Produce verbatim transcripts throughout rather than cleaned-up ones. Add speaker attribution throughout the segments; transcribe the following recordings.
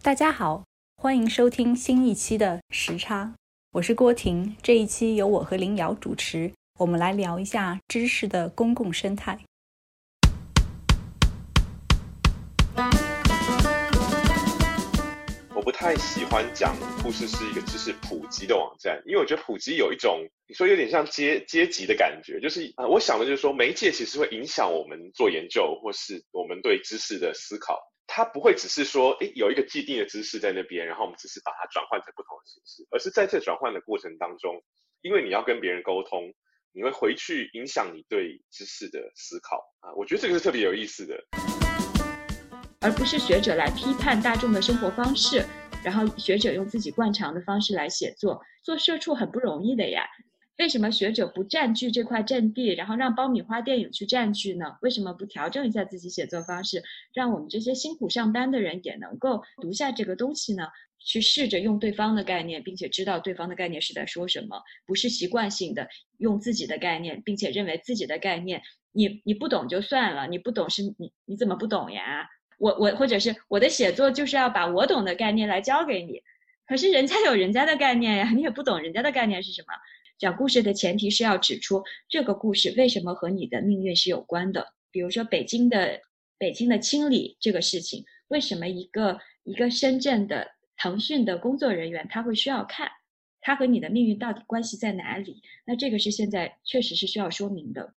Speaker 1: 大家好，欢迎收听新一期的时差，我是郭婷。这一期由我和林瑶主持，我们来聊一下知识的公共生态。
Speaker 2: 我不太喜欢讲故事是一个知识普及的网站，因为我觉得普及有一种你说有点像阶阶级的感觉，就是呃，我想的就是说媒介其实会影响我们做研究或是我们对知识的思考，它不会只是说诶有一个既定的知识在那边，然后我们只是把它转换成不同的形式，而是在这转换的过程当中，因为你要跟别人沟通，你会回去影响你对知识的思考啊，我觉得这个是特别有意思的。
Speaker 3: 而不是学者来批判大众的生活方式，然后学者用自己惯常的方式来写作。做社畜很不容易的呀，为什么学者不占据这块阵地，然后让爆米花电影去占据呢？为什么不调整一下自己写作方式，让我们这些辛苦上班的人也能够读下这个东西呢？去试着用对方的概念，并且知道对方的概念是在说什么，不是习惯性的用自己的概念，并且认为自己的概念你你不懂就算了，你不懂是你你怎么不懂呀？我我或者是我的写作就是要把我懂的概念来教给你，可是人家有人家的概念呀，你也不懂人家的概念是什么。讲故事的前提是要指出这个故事为什么和你的命运是有关的。比如说北京的北京的清理这个事情，为什么一个一个深圳的腾讯的工作人员他会需要看，他和你的命运到底关系在哪里？那这个是现在确实是需要说明的。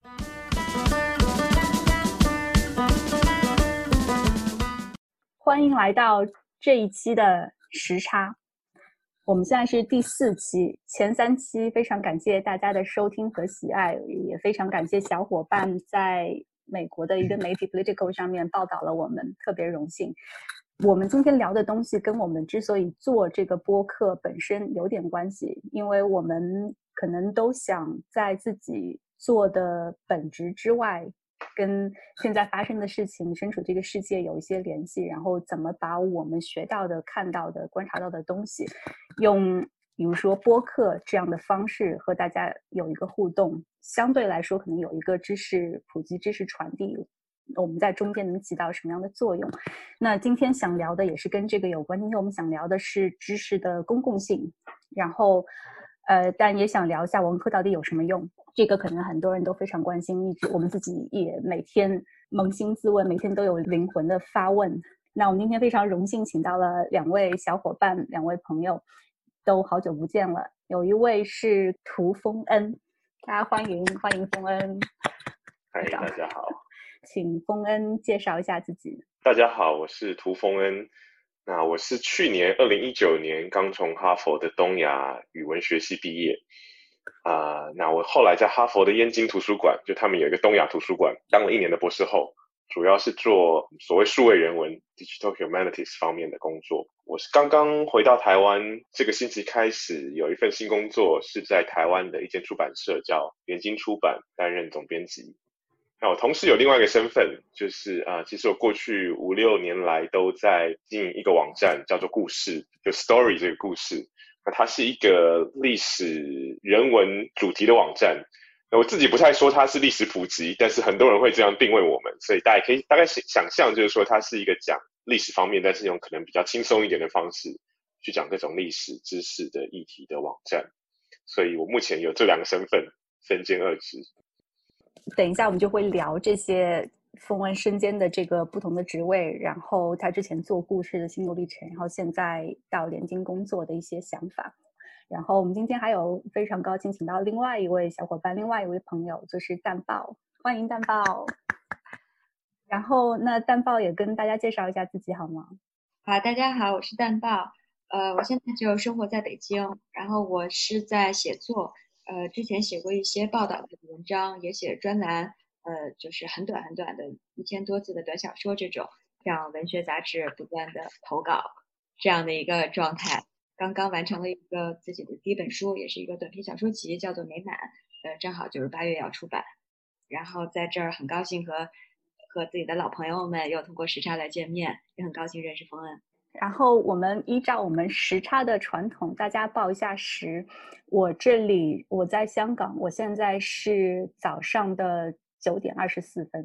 Speaker 1: 欢迎来到这一期的时差，我们现在是第四期，前三期非常感谢大家的收听和喜爱，也非常感谢小伙伴在美国的一个媒体 Political 上面报道了我们，特别荣幸。我们今天聊的东西跟我们之所以做这个播客本身有点关系，因为我们可能都想在自己做的本职之外跟现在发生的事情身处这个世界有一些联系，然后怎么把我们学到的看到的观察到的东西用比如说播客这样的方式和大家有一个互动，相对来说可能有一个知识普及知识传递，我们在中间能起到什么样的作用。那今天想聊的也是跟这个有关，今天我们想聊的是知识的公共性，然后呃，但也想聊一下文科到底有什么用，这个可能很多人都非常关心，一直我们自己也每天扪心自问，每天都有灵魂的发问。那我们今天非常荣幸请到了两位小伙伴，两位朋友，都好久不见了。有一位是涂峰恩，大家欢迎欢迎峰恩。
Speaker 2: 嗨，大家好，
Speaker 1: 请峰恩介绍一下自己。
Speaker 2: 大家好，我是涂峰恩。那我是去年二零一九年刚从哈佛的东亚语文学系毕业啊、呃，那我后来在哈佛的燕京图书馆，就他们有一个东亚图书馆，当了一年的博士后，主要是做所谓数位人文 Digital Humanities 方面的工作。我是刚刚回到台湾，这个星期开始有一份新工作，是在台湾的一间出版社叫联经出版担任总编辑。那我同时有另外一个身份，就是啊、呃，其实我过去五六年来都在经营一个网站，叫做故事，就 Story 这个故事。那它是一个历史人文主题的网站。那我自己不太说它是历史普及，但是很多人会这样定位我们，所以大家可以大概想象，就是说它是一个讲历史方面，但是用可能比较轻松一点的方式去讲各种历史知识的议题的网站。所以我目前有这两个身份，身兼二职。
Speaker 1: 等一下我们就会聊这些峰恩身兼的这个不同的职位，然后他之前做故事的心路历程，然后现在到联经工作的一些想法。然后我们今天还有非常高兴请到另外一位小伙伴，另外一位朋友，就是蛋豹，欢迎蛋豹。然后那蛋豹也跟大家介绍一下自己好吗？
Speaker 3: 好，大家好，我是蛋豹，呃，我现在就生活在北京，然后我是在写作，呃，之前写过一些报道的文章，也写专栏，呃，就是很短很短的一千多字的短小说这种，向文学杂志不断的投稿这样的一个状态。刚刚完成了一个自己的第一本书，也是一个短篇小说集，叫做《美满》，呃，正好就是八月要出版。然后在这儿很高兴和和自己的老朋友们又通过时差来见面，也很高兴认识峰恩。
Speaker 1: 然后我们依照我们时差的传统，大家报一下时。我这里我在香港，我现在是早上的九点二十四分。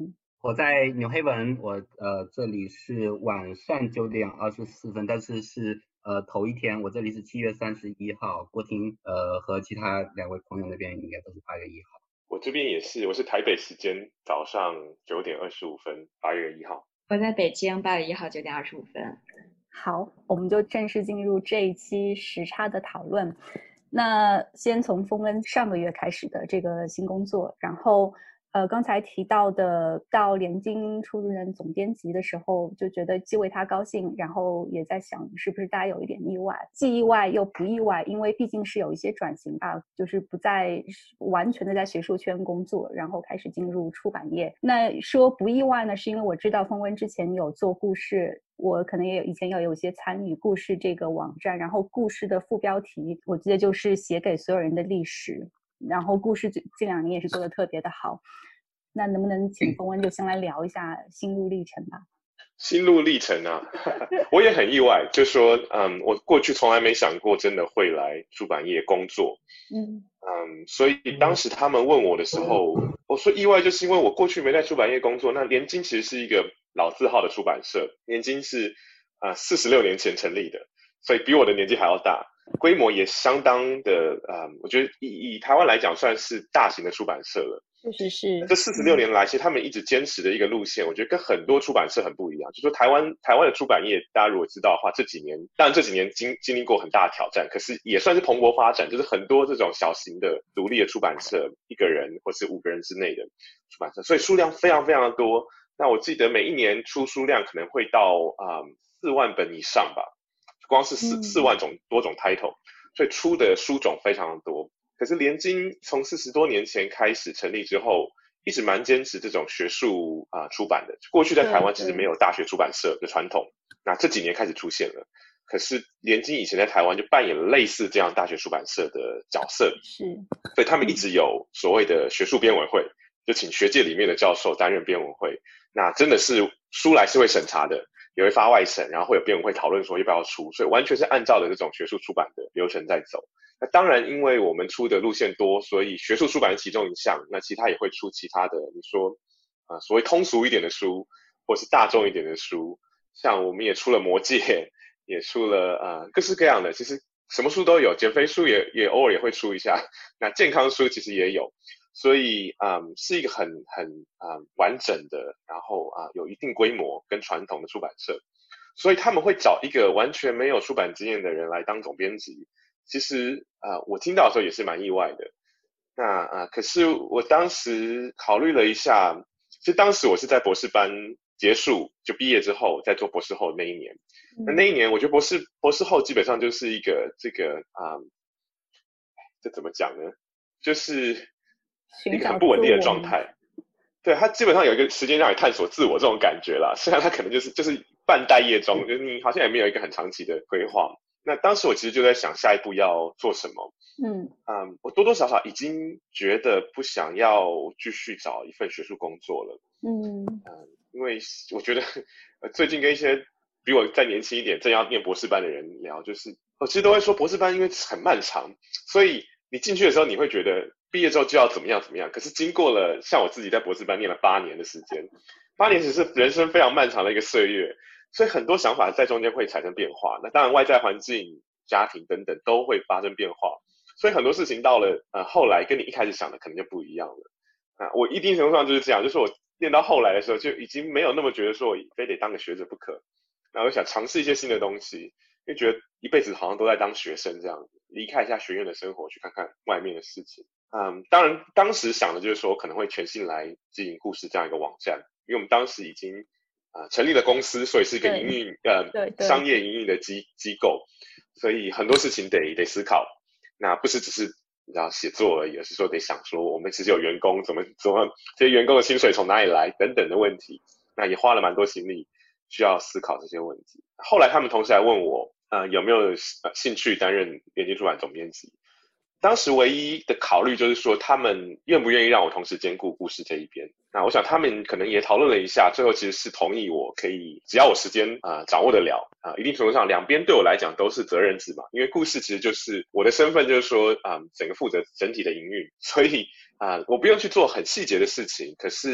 Speaker 4: 我在纽黑文，我呃这里是晚上九点二十四分，但是是呃头一天，我这里是七月三十一号，郭婷呃和其他两位朋友那边应该都是八月一号。
Speaker 2: 我这边也是，我是台北时间早上九点二十五分，八月一号。
Speaker 3: 我在北京，八月一号九点二十五分。
Speaker 1: 好，我们就正式进入这一期时差的讨论。那先从丰恩上个月开始的这个新工作，然后呃刚才提到的到联经出任总编辑的时候，就觉得既为他高兴，然后也在想是不是大家有一点意外，既意外又不意外，因为毕竟是有一些转型吧，就是不再完全的在学术圈工作，然后开始进入出版业。那说不意外呢，是因为我知道丰恩之前有做故事，我可能也有以前也有一些参与故事这个网站，然后故事的副标题我记得就是写给所有人的历史，然后故事这两年也是做得特别的好。那能不能请丰恩就先来聊一下心路历程吧？
Speaker 2: 心路历程啊，我也很意外，就说嗯，我过去从来没想过真的会来出版业工作，
Speaker 1: 嗯
Speaker 2: 嗯，所以当时他们问我的时候，我说意外，就是因为我过去没在出版业工作。那联经其实是一个老字号的出版社，联经是啊四十六年前成立的，所以比我的年纪还要大，规模也相当的啊、嗯，我觉得以以台湾来讲算是大型的出版社了。
Speaker 1: 确实是。
Speaker 2: 这四十六年来，其实他们一直坚持的一个路线，我觉得跟很多出版社很不一样。就说台湾台湾的出版业，大家如果知道的话，这几年当然这几年经经历过很大的挑战，可是也算是蓬勃发展。就是很多这种小型的独立的出版社，一个人或是五个人之内的出版社，所以数量非常非常的多。那我记得每一年出书量可能会到啊四、嗯、万本以上吧，光是四四万种多种 title， 所以出的书种非常的多。可是联经从四十多年前开始成立之后，一直蛮坚持这种学术啊、呃、出版的。过去在台湾其实没有大学出版社的传统，那这几年开始出现了。可是联经以前在台湾就扮演了类似这样大学出版社的角色，
Speaker 1: 是，
Speaker 2: 所以他们一直有所谓的学术编委会，就请学界里面的教授担任编委会。那真的是书来是会审查的，也会发外审，然后会有编委会讨论说要不要出，所以完全是按照的这种学术出版的流程在走。那当然，因为我们出的路线多，所以学术出版是其中一项，那其他也会出其他的，你说啊、呃，所谓通俗一点的书，或是大众一点的书，像我们也出了《魔戒》，也出了呃各式各样的，其实什么书都有，减肥书也也偶尔也会出一下，那健康书其实也有，所以嗯是一个很很啊、呃、完整的，然后啊、呃、有一定规模跟传统的出版社，所以他们会找一个完全没有出版经验的人来当总编辑。其实啊、呃，我听到的时候也是蛮意外的。那啊、呃，可是我当时考虑了一下，其实当时我是在博士班结束就毕业之后，在做博士后那一年。那那一年，我觉得博士博士后基本上就是一个这个啊、呃，这怎么讲呢？就是一个很不稳定的状态。对，他基本上有一个时间让你探索自我这种感觉啦。虽然他可能就是就是半待业中，就是你好像也没有一个很长期的规划。那当时我其实就在想下一步要做什么。
Speaker 1: 嗯
Speaker 2: 嗯，我多多少少已经觉得不想要继续找一份学术工作了。
Speaker 1: 嗯
Speaker 2: 嗯，因为我觉得最近跟一些比我再年轻一点正要念博士班的人聊，就是我其实都会说博士班因为很漫长，所以你进去的时候你会觉得毕业之后就要怎么样怎么样。可是经过了像我自己在博士班念了八年的时间，八年只是人生非常漫长的一个岁月。所以很多想法在中间会产生变化，那当然外在环境、家庭等等都会发生变化，所以很多事情到了呃后来跟你一开始想的可能就不一样了。啊，我一定程度上就是这样，就是我念到后来的时候就已经没有那么觉得说我非得当个学者不可，然后想尝试一些新的东西，因为觉得一辈子好像都在当学生这样，离开一下学院的生活，去看看外面的事情。嗯，当然当时想的就是说可能会全心来经营故事这样一个网站，因为我们当时已经啊、呃，成立了公司，所以是一个营运呃
Speaker 1: 对对
Speaker 2: 商业营运的机机构，所以很多事情得得思考，那不是只是你知道写作而已，而是说得想说我们其实有员工怎么怎么这些员工的薪水从哪里来等等的问题，那也花了蛮多心力需要思考这些问题。后来他们同时还问我呃有没有呃兴趣担任联经出版总编辑。当时唯一的考虑就是说他们愿不愿意让我同时兼顾故事这一边，那我想他们可能也讨论了一下，最后其实是同意我可以只要我时间啊、呃、掌握得了啊、呃，一定程度上两边对我来讲都是责任制嘛，因为故事其实就是我的身份就是说啊、呃、整个负责整体的营运，所以啊、呃、我不用去做很细节的事情，可是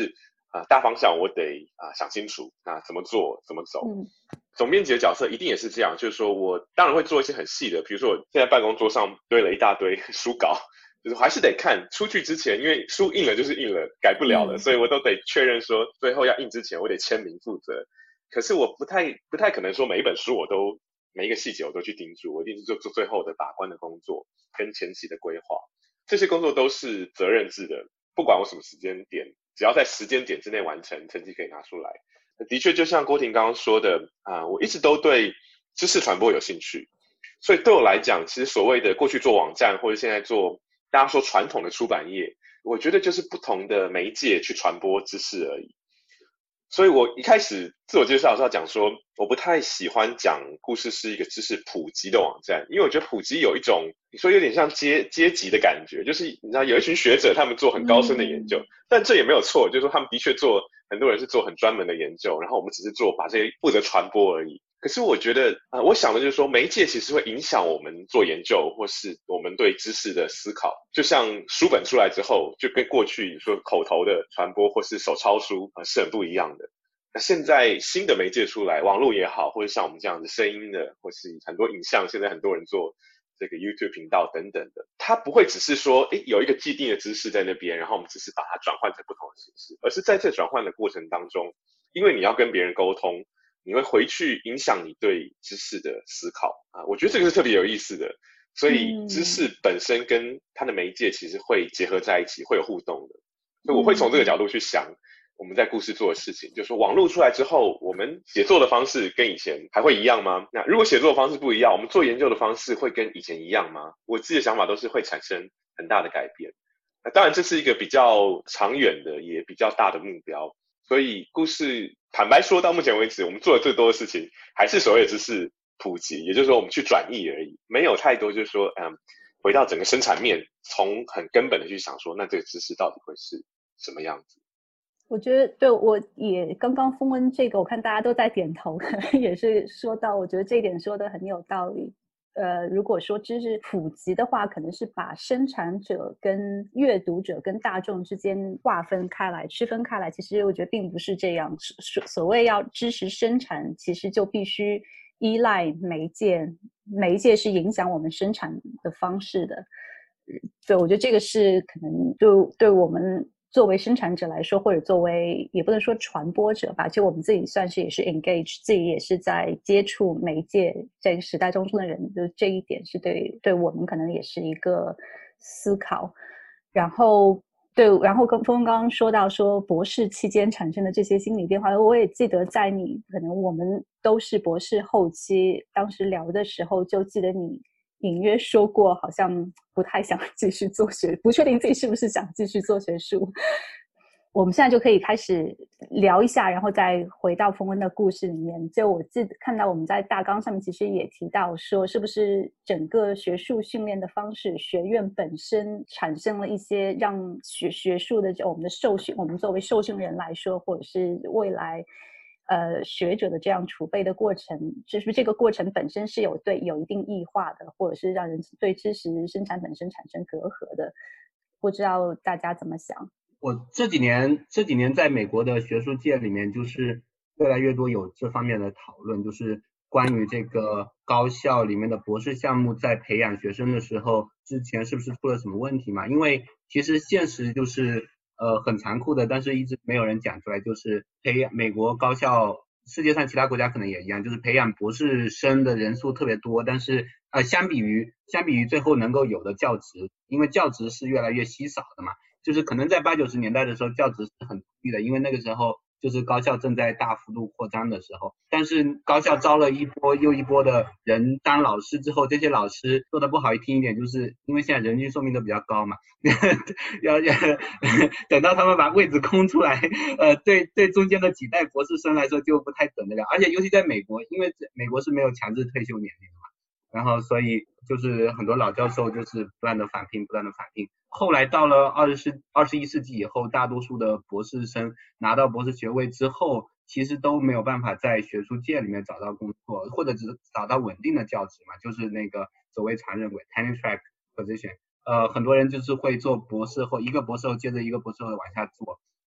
Speaker 2: 啊、呃、大方向我得啊、呃、想清楚，那怎么做怎么走。
Speaker 1: 嗯，
Speaker 2: 总编辑的角色一定也是这样，就是说我当然会做一些很细的，比如说我现在办公桌上堆了一大堆书稿，就是还是得看出去之前，因为书印了就是印了，改不了了，
Speaker 1: 嗯、
Speaker 2: 所以我都得确认说最后要印之前我得签名负责。可是我不太不太可能说每一本书我都每一个细节我都去盯住，我一定是做做最后的把关的工作跟前期的规划，这些工作都是责任制的，不管我什么时间点，只要在时间点之内完成，成绩可以拿出来。的确就像郭婷刚刚说的啊、呃，我一直都对知识传播有兴趣，所以对我来讲，其实所谓的过去做网站或者现在做大家说传统的出版业，我觉得就是不同的媒介去传播知识而已。所以我一开始自我介绍的时候讲说，我不太喜欢讲故事是一个知识普及的网站，因为我觉得普及有一种你说有点像阶阶级的感觉，就是你知道有一群学者他们做很高深的研究，嗯、但这也没有错，就是说他们的确做很多人是做很专门的研究，然后我们只是做把这些负责传播而已。可是我觉得啊、呃，我想的就是说，媒介其实会影响我们做研究，或是我们对知识的思考。就像书本出来之后，就跟过去你说口头的传播或是手抄书啊、呃、是很不一样的。那现在新的媒介出来，网络也好，或者像我们这样的声音的，或是很多影像，现在很多人做这个 YouTube 频道等等的，它不会只是说，诶，有一个既定的知识在那边，然后我们只是把它转换成不同的形式，而是在这转换的过程当中，因为你要跟别人沟通。你会回去影响你对知识的思考啊，我觉得这个是特别有意思的。所以知识本身跟它的媒介其实会结合在一起，会有互动的。所以我会从这个角度去想我们在故事做的事情，就是说网络出来之后，我们写作的方式跟以前还会一样吗？那如果写作的方式不一样，我们做研究的方式会跟以前一样吗？我自己的想法都是会产生很大的改变。那当然这是一个比较长远的，也比较大的目标。所以故事坦白说到目前为止我们做的最多的事情还是所谓的知识普及，也就是说我们去转译而已，没有太多就是说嗯，回到整个生产面，从很根本的去想说那这个知识到底会是什么样子。
Speaker 1: 我觉得对，我也刚刚丰恩这个我看大家都在点头也是说到我觉得这一点说的很有道理。呃，如果说知识普及的话，可能是把生产者跟阅读者跟大众之间划分开来区分开来，其实我觉得并不是这样。所谓要知识生产，其实就必须依赖媒介，媒介是影响我们生产的方式的。对，我觉得这个是可能对对我们作为生产者来说，或者作为也不能说传播者吧，就我们自己算是也是 engage， 自己也是在接触媒介这个时代当中的人，就这一点是对对我们可能也是一个思考。然后对，然后跟峰刚刚说到说博士期间产生的这些心理变化，我也记得在你可能我们都是博士后期当时聊的时候，就记得你隐约说过好像不太想继续做学，不确定自己是不是想继续做学术。我们现在就可以开始聊一下，然后再回到丰恩的故事里面。就我记得看到我们在大纲上面其实也提到说，是不是整个学术训练的方式，学院本身产生了一些让学学术的我们的受训，我们作为受训人来说，或者是未来呃学者的这样储备的过程，就是这个过程本身是有对有一定异化的，或者是让人对知识生产本身产生隔阂的。不知道大家怎么想？
Speaker 4: 我这几年这几年在美国的学术界里面，就是越来越多有这方面的讨论，就是关于这个高校里面的博士项目在培养学生的时候，之前是不是出了什么问题嘛？因为其实现实就是呃很残酷的，但是一直没有人讲出来，就是培养美国高校，世界上其他国家可能也一样，就是培养博士生的人数特别多，但是呃相比于相比于最后能够有的教职，因为教职是越来越稀少的嘛。就是可能在八九十年代的时候，教职是很富裕的，因为那个时候就是高校正在大幅度扩张的时候。但是高校招了一波又一波的人当老师之后，这些老师做的不好听一点，就是因为现在人均寿命都比较高嘛，要要等到他们把位置空出来，呃，对对中间的几代博士生来说就不太等得了。而且尤其在美国，因为美国是没有强制退休年龄的嘛。然后所以就是很多老教授就是不断的返聘不断的返聘，后来到了二十世二十一世纪以后，大多数的博士生拿到博士学位之后，其实都没有办法在学术界里面找到工作，或者只找到稳定的教职嘛，就是那个所谓常认为 tenure track position。呃，很多人就是会做博士后，一个博士后接着一个博士后往下做，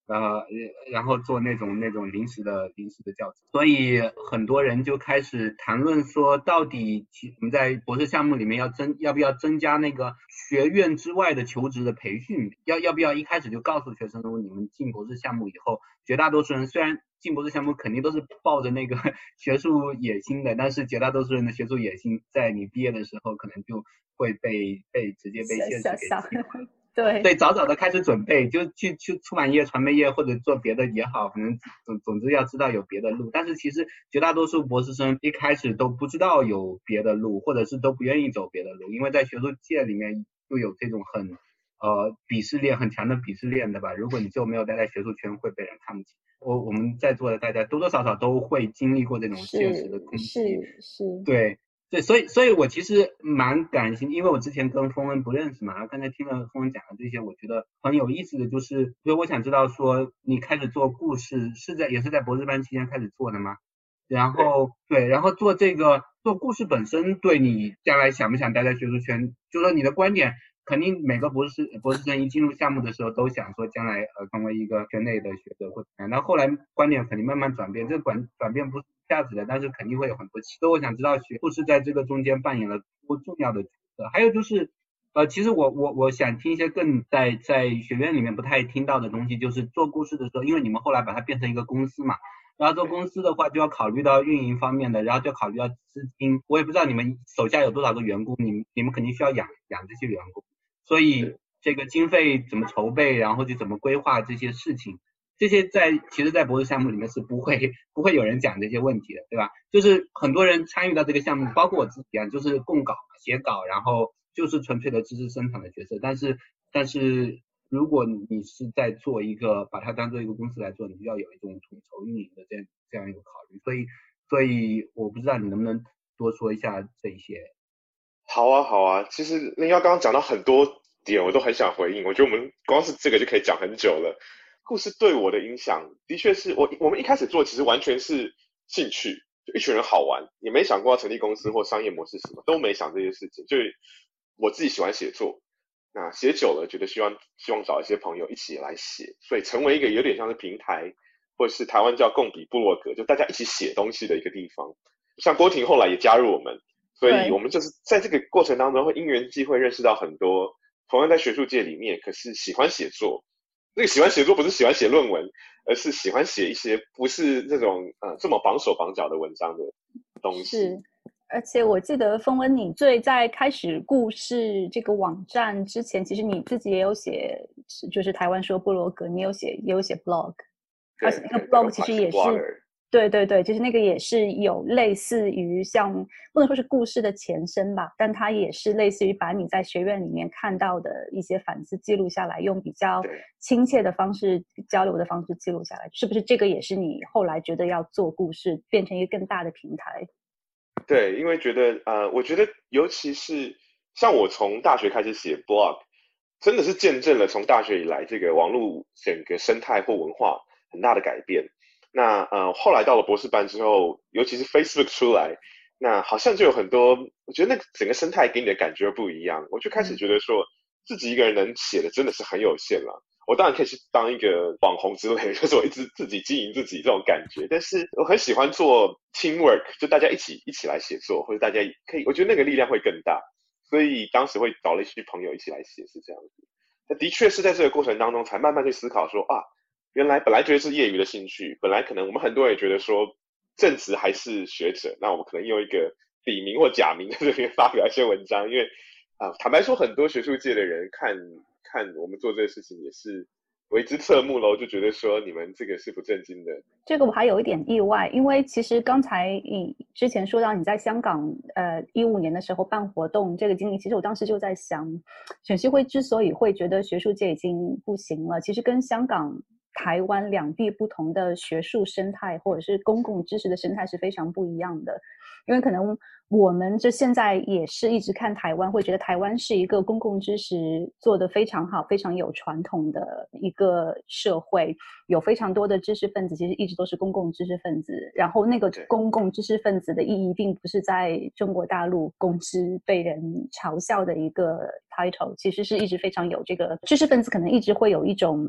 Speaker 4: 呃，然后做那种那种临时的临时的教职，所以很多人就开始谈论说，到底我们在博士项目里面要增要不要增加那个学院之外的求职的培训，要要不要一开始就告诉学生，你们进博士项目以后，绝大多数人虽然进博士项目肯定都是抱着那个学术野心的，但是绝大多数人的学术野心在你毕业的时候可能就会被被直接被现实给击垮。
Speaker 1: 对
Speaker 4: 对，早早的开始准备，就去去出版业、传媒业或者做别的也好，可能总总之要知道有别的路。但是其实绝大多数博士生一开始都不知道有别的路，或者是都不愿意走别的路，因为在学术界里面就有这种很呃鄙视链很强的鄙视链的吧。如果你就没有待在学术圈，会被人看不起。我我们在座的大家多多少少都会经历过这种现实的冲击，
Speaker 1: 是是，
Speaker 4: 对。对，所以，所以我其实蛮感兴趣，因为我之前跟峰恩不认识嘛，然后刚才听了峰恩讲的这些，我觉得很有意思的就是，所以我想知道说，你开始做故事是在也是在博士班期间开始做的吗？然后对，然后做这个做故事本身对你将来想不想待在学术圈，就说你的观点，肯定每个博士博士生一进入项目的时候都想说将来呃成为一个圈内的学者或者怎样，那后来观点肯定慢慢转变，这个转转变不是价值的，但是肯定会有很多期。所以我想知道学故事在这个中间扮演了多重要的角色。还有就是呃，其实我我我想听一些更在在学院里面不太听到的东西，就是做故事的时候，因为你们后来把它变成一个公司嘛，然后做公司的话就要考虑到运营方面的，然后就要考虑到资金。我也不知道你们手下有多少个员工，你们你们肯定需要养养这些员工，所以这个经费怎么筹备，然后就怎么规划这些事情。这些在其实在博士项目里面是不会不会有人讲这些问题的，对吧？就是很多人参与到这个项目，包括我自己啊，就是供稿写稿，然后就是纯粹的知识生产的角色。但是但是如果你是在做一个把它当做一个公司来做，你就要有一种统筹运营的这样这样一个考虑。所以所以我不知道你能不能多说一下这一些。
Speaker 2: 好啊好啊，其实那要刚刚讲到很多点我都很想回应，我觉得我们光是这个就可以讲很久了。故事对我的影响的确是我我们一开始做其实完全是兴趣，就一群人好玩，也没想过要成立公司或商业模式，什么都没想这些事情。就是我自己喜欢写作，那写久了觉得希望希望找一些朋友一起来写，所以成为一个有点像是平台，或者是台湾叫共笔部落格，就大家一起写东西的一个地方。像郭婷后来也加入我们，所以我们就是在这个过程当中会因缘际会认识到很多同样在学术界里面可是喜欢写作。那个喜欢写作不是喜欢写论文，而是喜欢写一些不是这种呃这么绑手绑脚的文章的东西。
Speaker 1: 是，而且我记得峰恩你最在开始故事这个网站之前，其实你自己也有写，就是台湾说部落格，你有写也有写 blog， 而且那个 blog 其实也是。对对对，其实那个也是有类似于像不能说是故事的前身吧，但它也是类似于把你在学院里面看到的一些反思记录下来，用比较亲切的方式交流的方式记录下来。是不是这个也是你后来觉得要做故事变成一个更大的平台？
Speaker 2: 对，因为觉得呃，我觉得尤其是像我从大学开始写 blog， 真的是见证了从大学以来这个网络整个生态或文化很大的改变。那呃，后来到了博士班之后，尤其是 Facebook 出来，那好像就有很多，我觉得那个整个生态给你的感觉不一样。我就开始觉得说，自己一个人能写的真的是很有限了。我当然可以去当一个网红之类的，就是我一直自己经营自己这种感觉。但是我很喜欢做 teamwork， 就大家一起一起来写作，或者大家可以，我觉得那个力量会更大。所以当时会找了一些朋友一起来写，是这样子。那的确是在这个过程当中，才慢慢去思考说啊。原来本来觉得是业余的兴趣，本来可能我们很多人也觉得说正职还是学者，那我们可能用一个笔名或假名在这边发表一些文章，因为啊、呃，坦白说，很多学术界的人看看我们做这个事情也是为之侧目咯，就觉得说你们这个是不正经的。
Speaker 1: 这个我还有一点意外，因为其实刚才你之前说到你在香港呃一五年的时候办活动这个经历，其实我当时就在想，选系会之所以会觉得学术界已经不行了，其实跟香港台湾两地不同的学术生态或者是公共知识的生态是非常不一样的。因为可能我们这现在也是一直看台湾，会觉得台湾是一个公共知识做得非常好非常有传统的一个社会，有非常多的知识分子其实一直都是公共知识分子，然后那个公共知识分子的意义并不是在中国大陆公知被人嘲笑的一个 title， 其实是一直非常有这个知识分子可能一直会有一种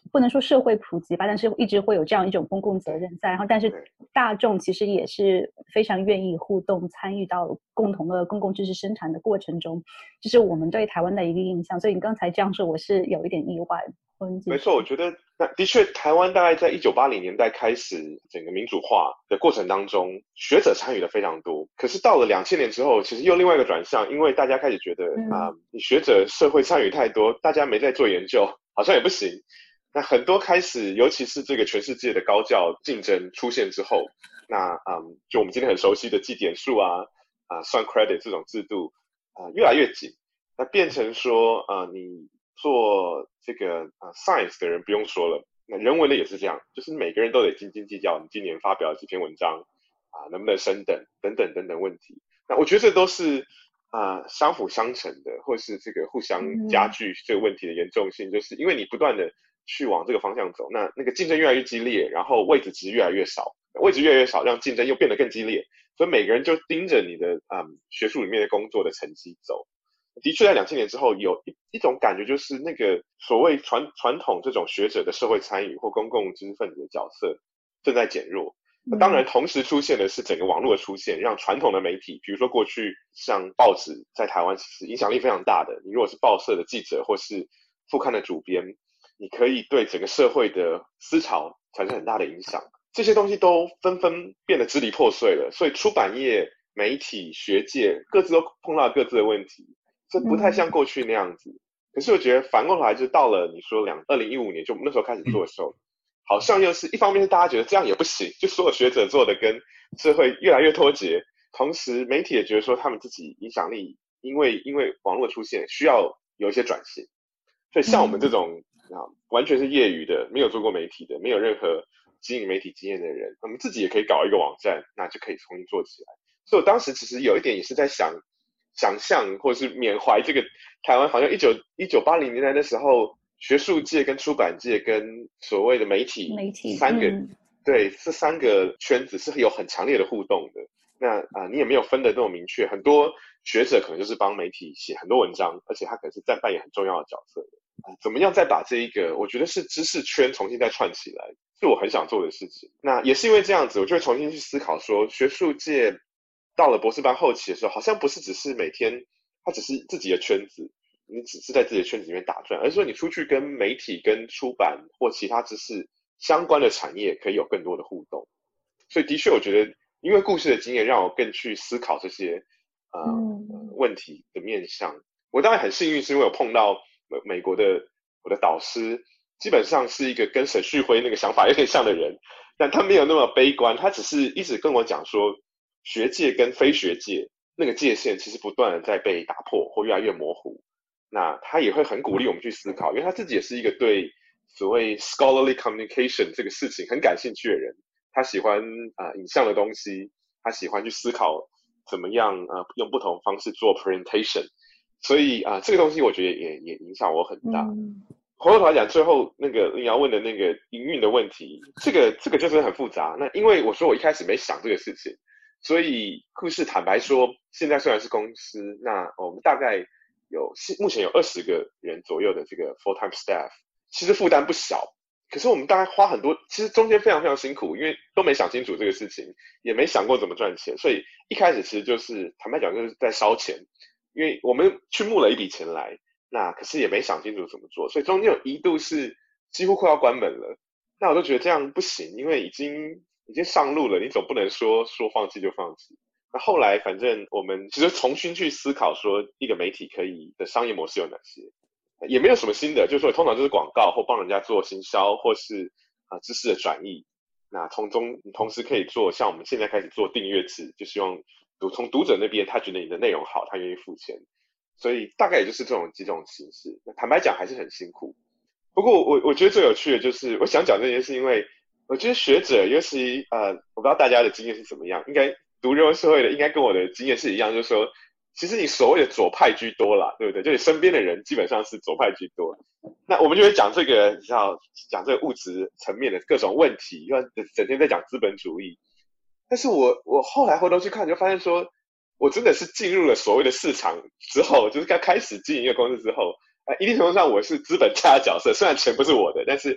Speaker 1: 不能说社会普及吧，但是一直会有这样一种公共责任在，然后但是大众其实也是非常愿意互动参与到共同的公共知识生产的过程中，这是我们对台湾的一个印象。所以你刚才这样说我是有一点意外。
Speaker 2: 没错，我觉得那的确台湾大概在一九八零年代开始整个民主化的过程当中，学者参与的非常多，可是到了两千年之后，其实又另外一个转向，因为大家开始觉得啊、嗯呃，你学者社会参与太多，大家没在做研究好像也不行，那很多开始尤其是这个全世界的高教竞争出现之后，那嗯，就我们今天很熟悉的计点数啊啊、呃、算 credit 这种制度啊、呃、越来越紧，那变成说啊、呃、你做这个呃 science 的人不用说了，那人文的也是这样，就是每个人都得斤斤计较你今年发表几篇文章啊、呃、能不能升等等等等等问题。那我觉得这都是啊、呃、相辅相成的，或是这个互相加剧这个问题的严重性，就是因为你不断的去往这个方向走，那那个竞争越来越激烈，然后位置值越来越少，位置越来越少，让竞争又变得更激烈，所以每个人就盯着你的嗯学术里面的工作的成绩走。的确在两千年之后有一一种感觉，就是那个所谓传传统这种学者的社会参与或公共知识分子的角色正在减弱。那当然同时出现的是整个网络的出现，让传统的媒体，比如说过去像报纸在台湾其实影响力非常大的，你如果是报社的记者或是副刊的主编，你可以对整个社会的思潮产生很大的影响，这些东西都纷纷变得支离破碎了，所以出版业、媒体、学界各自都碰到各自的问题，这不太像过去那样子。嗯、可是我觉得反过来，就到了你说两二零一五年，就我们那时候开始做的时候，好像又是一方面是大家觉得这样也不行，就所有学者做的跟社会越来越脱节，同时媒体也觉得说他们自己影响力因为因为网络出现需要有一些转型，所以像我们这种、嗯、啊完全是业余的，没有做过媒体的，没有任何经营媒体经验的人，我们自己也可以搞一个网站，那就可以重新做起来。所以我当时其实有一点也是在想想象或是缅怀这个台湾好像一九一九八零年代的时候，学术界跟出版界跟所谓的媒体
Speaker 1: 媒体
Speaker 2: 三个、
Speaker 1: 嗯、
Speaker 2: 对这三个圈子是有很强烈的互动的。那啊、呃，你也没有分得那么明确，很多学者可能就是帮媒体写很多文章，而且他可能是在扮演很重要的角色的。呃、怎么样再把这一个，我觉得是知识圈重新再串起来，是我很想做的事情。那也是因为这样子，我就会重新去思考说，学术界到了博士班后期的时候，好像不是只是每天他只是自己的圈子，你只是在自己的圈子里面打转，而是说你出去跟媒体、跟出版或其他知识相关的产业可以有更多的互动。所以的确，我觉得因为故事的经验，让我更去思考这些呃、嗯、问题的面向。我当然很幸运，是因为我碰到美国的我的导师，基本上是一个跟沈旭晖那个想法有点像的人，但他没有那么悲观，他只是一直跟我讲说，学界跟非学界那个界限其实不断的在被打破或越来越模糊。那他也会很鼓励我们去思考，因为他自己也是一个对所谓 scholarly communication 这个事情很感兴趣的人，他喜欢啊、呃、影像的东西，他喜欢去思考怎么样呃用不同方式做 presentation， 所以啊、呃、这个东西我觉得也也影响我很大。嗯、回过头来讲，最后那个你要问的那个营运的问题，这个这个就是很复杂。那因为我说我一开始没想这个事情，所以故事坦白说，现在虽然是公司，那我们大概有目前有二十个人左右的这个 full-time staff， 其实负担不小。可是我们大概花很多，其实中间非常非常辛苦，因为都没想清楚这个事情，也没想过怎么赚钱，所以一开始其实就是坦白讲就是在烧钱，因为我们去募了一笔钱来，那可是也没想清楚怎么做，所以中间有一度是几乎快要关门了。那我都觉得这样不行，因为已经已经上路了，你总不能说说放弃就放弃。那后来反正我们其实重新去思考说一个媒体可以的商业模式有哪些，也没有什么新的，就是说通常就是广告或帮人家做行销或是啊、呃、知识的转译。那从中同时可以做像我们现在开始做订阅制，就希望读从读者那边他觉得你的内容好，他愿意付钱。所以大概也就是这种几种形式。那坦白讲还是很辛苦。不过我我觉得最有趣的就是我想讲这件事，因为我觉得学者尤其呃我不知道大家的经验是怎么样，应该读人文社会的应该跟我的经验是一样，就是说其实你所谓的左派居多啦，对不对？就你身边的人基本上是左派居多。那我们就会讲这个，你知道，讲这个物质层面的各种问题，因为整天在讲资本主义。但是我我后来回头去看，就发现说，我真的是进入了所谓的市场之后，就是刚开始经营一个公司之后，呃，一定程度上我是资本家的角色，虽然钱不是我的，但是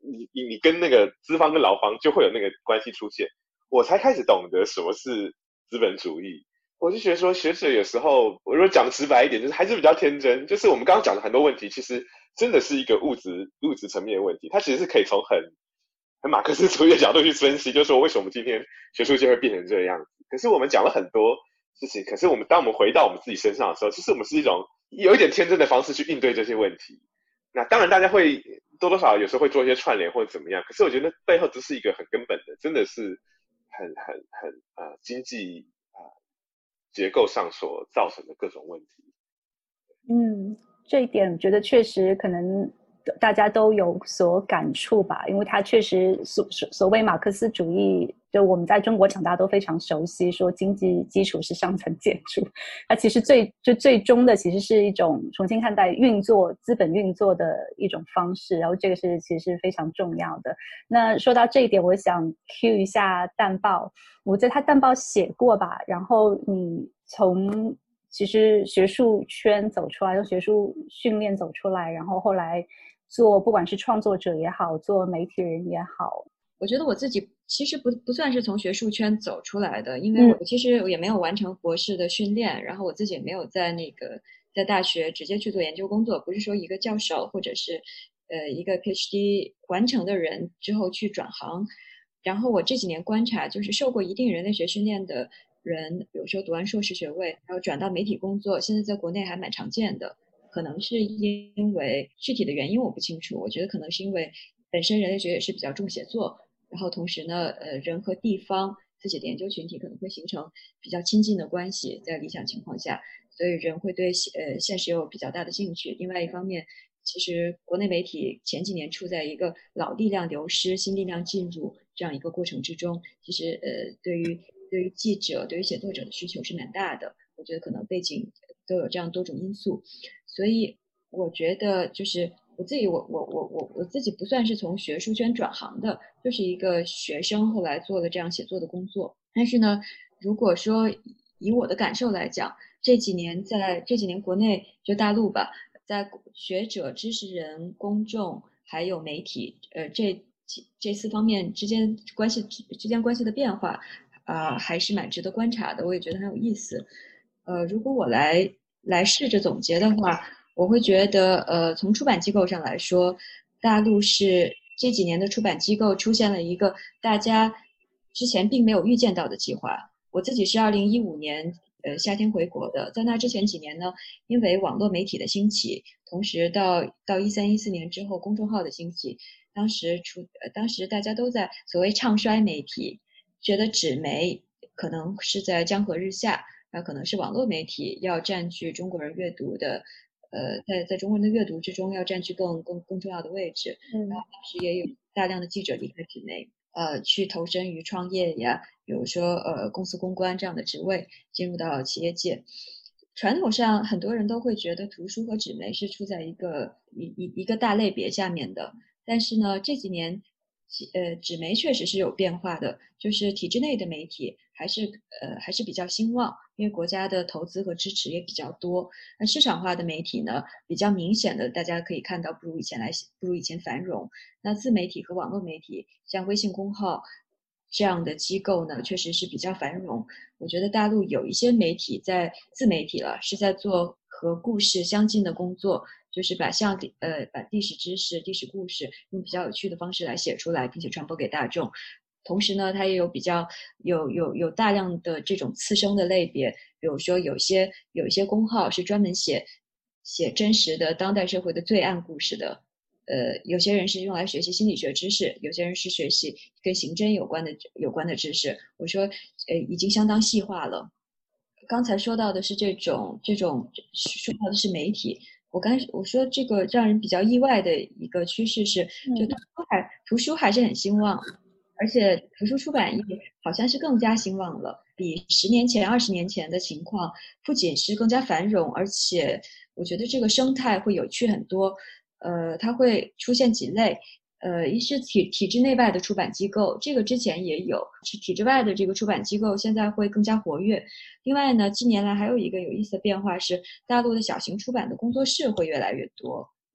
Speaker 2: 你你你跟那个资方跟劳方就会有那个关系出现，我才开始懂得什么是资本主义。我就觉得说，学者有时候，我如果讲直白一点，就是还是比较天真。就是我们刚刚讲的很多问题，其实真的是一个物质物质层面的问题，它其实是可以从很很马克思主义的角度去分析，就是说为什么今天学术界会变成这个样子。可是我们讲了很多事情，可是我们当我们回到我们自己身上的时候，其实我们是一种有一点天真的方式去应对这些问题。那当然，大家会多多少少有时候会做一些串联或者怎么样，可是我觉得背后这是一个很根本的，真的是很很很呃经济啊、呃、结构上所造成的各种问题。
Speaker 1: 嗯，这一点我觉得确实可能大家都有所感触吧，因为它确实所所谓马克思主义，就我们在中国长大都非常熟悉，说经济基础是上层建筑，它其实最就最终的其实是一种重新看待运作资本运作的一种方式，然后这个是其实是非常重要的。那说到这一点，我想 cue 一下淡报，我在他淡报写过吧，然后你从其实学术圈走出来，从学术训练走出来，然后后来做不管是创作者也好，做媒体人也好。
Speaker 3: 我觉得我自己其实不不算是从学术圈走出来的，因为我其实也没有完成博士的训练，嗯、然后我自己也没有在那个在大学直接去做研究工作，不是说一个教授或者是呃一个 PhD 完成的人之后去转行。然后我这几年观察，就是受过一定人类学训练的人，比如说读完硕士学位，然后转到媒体工作，现在在国内还蛮常见的。可能是因为具体的原因我不清楚，我觉得可能是因为本身人类学也是比较重写作，然后同时呢，呃，人和地方自己的研究群体可能会形成比较亲近的关系，在理想情况下，所以人会对呃现实有比较大的兴趣。另外一方面，其实国内媒体前几年处在一个老力量流失、新力量进入这样一个过程之中，其实呃对于对于记者、对于写作者的需求是蛮大的。我觉得可能背景都有这样多种因素，所以我觉得就是我自己，我我我我我自己不算是从学术圈转行的，就是一个学生，后来做了这样写作的工作。但是呢，如果说以我的感受来讲，这几年在这几年国内就大陆吧，在学者、知识人、公众还有媒体，呃，这这四方面之间关系之间关系的变化，啊、呃，还是蛮值得观察的。我也觉得很有意思。呃，如果我来来试着总结的话，我会觉得，呃，从出版机构上来说，大陆是这几年的出版机构出现了一个大家之前并没有预见到的计划。我自己是二零一五年呃夏天回国的，在那之前几年呢，因为网络媒体的兴起，同时到到一三一四年之后公众号的兴起，当时出呃当时大家都在所谓唱衰媒体，觉得纸媒可能是在江河日下。那可能是网络媒体要占据中国人阅读的，呃，在在中国人的阅读之中要占据更更更重要的位置。嗯，然后当时也有大量的记者离开纸媒，呃，去投身于创业呀，比如说呃公司公关这样的职位，进入到企业界。传统上很多人都会觉得图书和纸媒是处在一个一一一个大类别下面的，但是呢，这几年。呃，纸媒确实是有变化的，就是体制内的媒体还是呃还是比较兴旺，因为国家的投资和支持也比较多。那市场化的媒体呢，比较明显的大家可以看到不如以前来不如以前繁荣。那自媒体和网络媒体，像微信公号这样的机构呢，确实是比较繁荣。我觉得大陆有一些媒体在自媒体了，是在做和故事相近的工作。就是把像呃把历史知识、历史故事用比较有趣的方式来写出来，并且传播给大众。同时呢，它也有比较有有有大量的这种次生的类别，比如说有些有一些公号是专门写写真实的当代社会的罪案故事的。呃，有些人是用来学习心理学知识，有些人是学习跟刑侦有关的有关的知识。我说，呃，已经相当细化了。刚才说到的是这种这种说到的是媒体。我刚我说这个让人比较意外的一个趋势是，就图书还图书还是很兴旺，而且图书出版业好像是更加兴旺了，比十年前、二十年前的情况不仅是更加繁荣，而且我觉得这个生态会有趣很多。呃，它会出现几类。呃，一是体体制内外的出版机构，这个之前也有，是体制外的这个出版机构现在会更加活跃。另外呢，近年来还有一个有意思的变化是，大陆的小型出版的工作室会越来越多。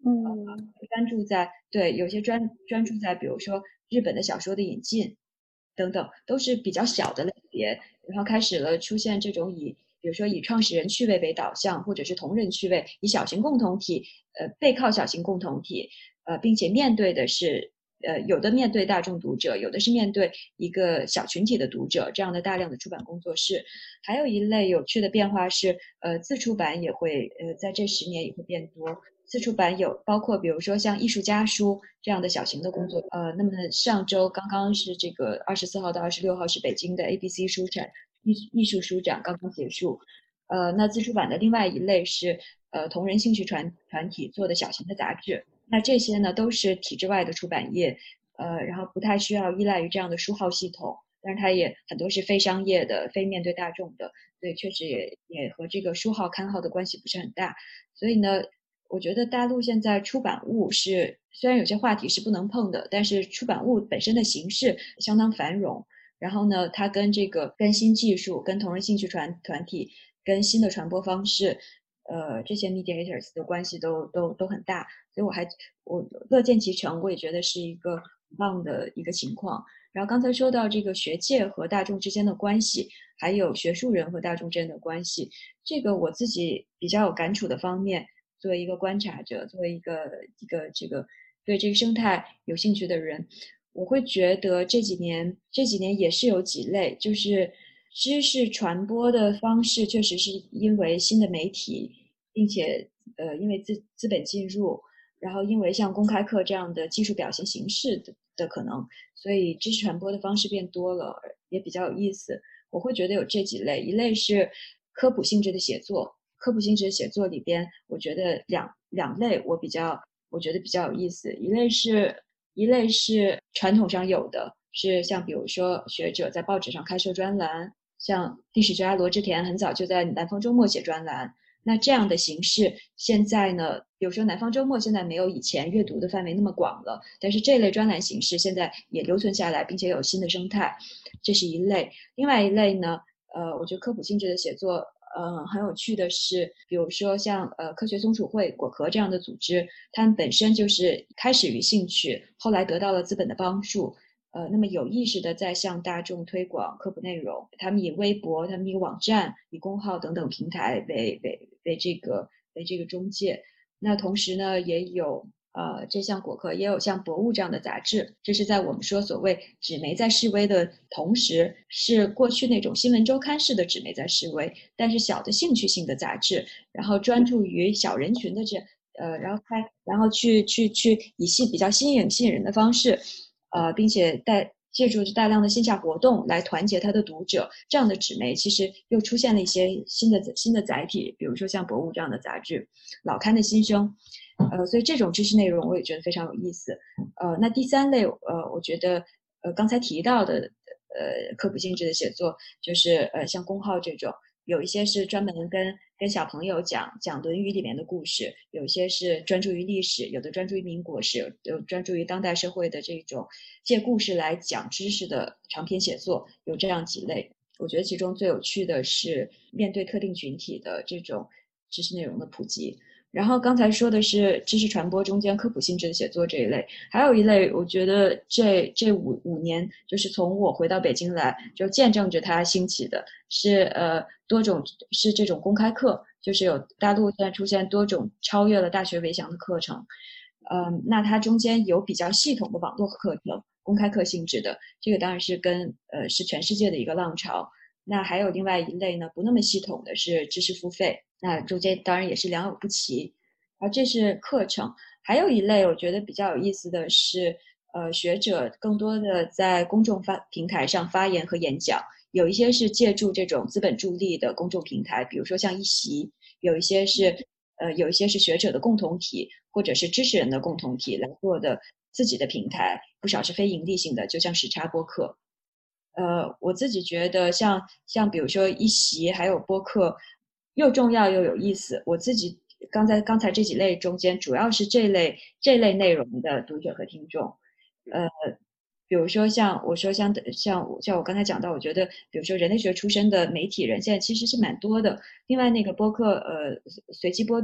Speaker 1: 嗯，
Speaker 3: 专注在对有些专专注在比如说日本的小说的引进等等，都是比较小的类别，然后开始了出现这种以比如说以创始人趣味为导向，或者是同人趣味，以小型共同体呃背靠小型共同体，呃并且面对的是呃有的面对大众读者，有的是面对一个小群体的读者，这样的大量的出版工作室。还有一类有趣的变化是呃自出版也会呃在这十年也会变多。自出版有包括比如说像艺术家书这样的小型的工作，呃，那么上周刚刚是这个二十四号到二十六号是北京的 A B C 书展艺艺术书展刚刚结束，呃，那自出版的另外一类是呃同人兴趣团团体做的小型的杂志，那这些呢都是体制外的出版业，呃，然后不太需要依赖于这样的书号系统，但是它也很多是非商业的、非面对大众的，所以确实也也和这个书号刊号的关系不是很大，所以呢。我觉得大陆现在出版物是虽然有些话题是不能碰的，但是出版物本身的形式相当繁荣。然后呢，它跟这个跟新技术、跟同人兴趣团团体、跟新的传播方式，呃，这些 mediators 的关系都都都很大。所以我还我乐见其成，我也觉得是一个很棒的一个情况。然后刚才说到这个学界和大众之间的关系，还有学术人和大众之间的关系，这个我自己比较有感触的方面。作为一个观察者，作为一个一个这个对这个生态有兴趣的人，我会觉得这几年这几年也是有几类，就是知识传播的方式确实是因为新的媒体，并且呃因为资资本进入，然后因为像公开课这样的技术表现形式的的可能，所以知识传播的方式变多了，也比较有意思。我会觉得有这几类，一类是科普性质的写作。科普性质的写作里边，我觉得两两类我比较，我觉得比较有意思。一类是，一类是传统上有的，是像比如说学者在报纸上开设专栏，像历史学家罗织田很早就在南方周末写专栏。那这样的形式，现在呢，比如说南方周末现在没有以前阅读的范围那么广了，但是这类专栏形式现在也留存下来，并且有新的生态，这是一类。另外一类呢，呃，我觉得科普性质的写作。呃，很有趣的是，比如说像呃科学松鼠会、果壳这样的组织，它们本身就是开始于兴趣，后来得到了资本的帮助，呃，那么有意识的在向大众推广科普内容。他们以微博、他们以网站、以公号等等平台为为为这个为这个中介。那同时呢，也有。呃，这像果壳也有像博物这样的杂志，这是在我们说所谓纸媒在示威的同时，是过去那种新闻周刊式的纸媒在示威，但是小的兴趣性的杂志，然后专注于小人群的这呃，然后开，然后去去去以吸比较新颖吸引人的方式，呃，并且带借助大量的线下活动来团结他的读者，这样的纸媒其实又出现了一些新的新的载体，比如说像博物这样的杂志，老刊的新生。呃，所以这种知识内容我也觉得非常有意思。呃，那第三类，呃，我觉得，呃，刚才提到的，呃，科普性质的写作，就是呃，像公号这种，有一些是专门跟跟小朋友讲讲《论语》里面的故事，有些是专注于历史，有的专注于民国史，有专注于当代社会的这种借故事来讲知识的长篇写作，有这样几类。我觉得其中最有趣的是面对特定群体的这种知识内容的普及。然后刚才说的是知识传播中间科普性质的写作这一类，还有一类，我觉得这这五五年，就是从我回到北京来，就见证着它兴起的，是呃多种是这种公开课，就是有大陆现在出现多种超越了大学围墙的课程，嗯，那它中间有比较系统的网络课程，公开课性质的，这个当然是跟呃是全世界的一个浪潮。那还有另外一类呢，不那么系统的是知识付费，那中间当然也是良莠不齐。而这是课程，还有一类我觉得比较有意思的是，呃，学者更多的在公众发平台上发言和演讲，有一些是借助这种资本助力的公众平台，比如说像一席，有一些是呃有一些是学者的共同体，或者是知识人的共同体来做的自己的平台，不少是非盈利性的，就像时差播客。呃，我自己觉得像像比如说一席还有播客，又重要又有意思。我自己刚才刚才这几类中间，主要是这类这类内容的读者和听众。呃，比如说像我说像像像我刚才讲到，我觉得比如说人类学出身的媒体人，现在其实是蛮多的。另外那个播客呃随机波动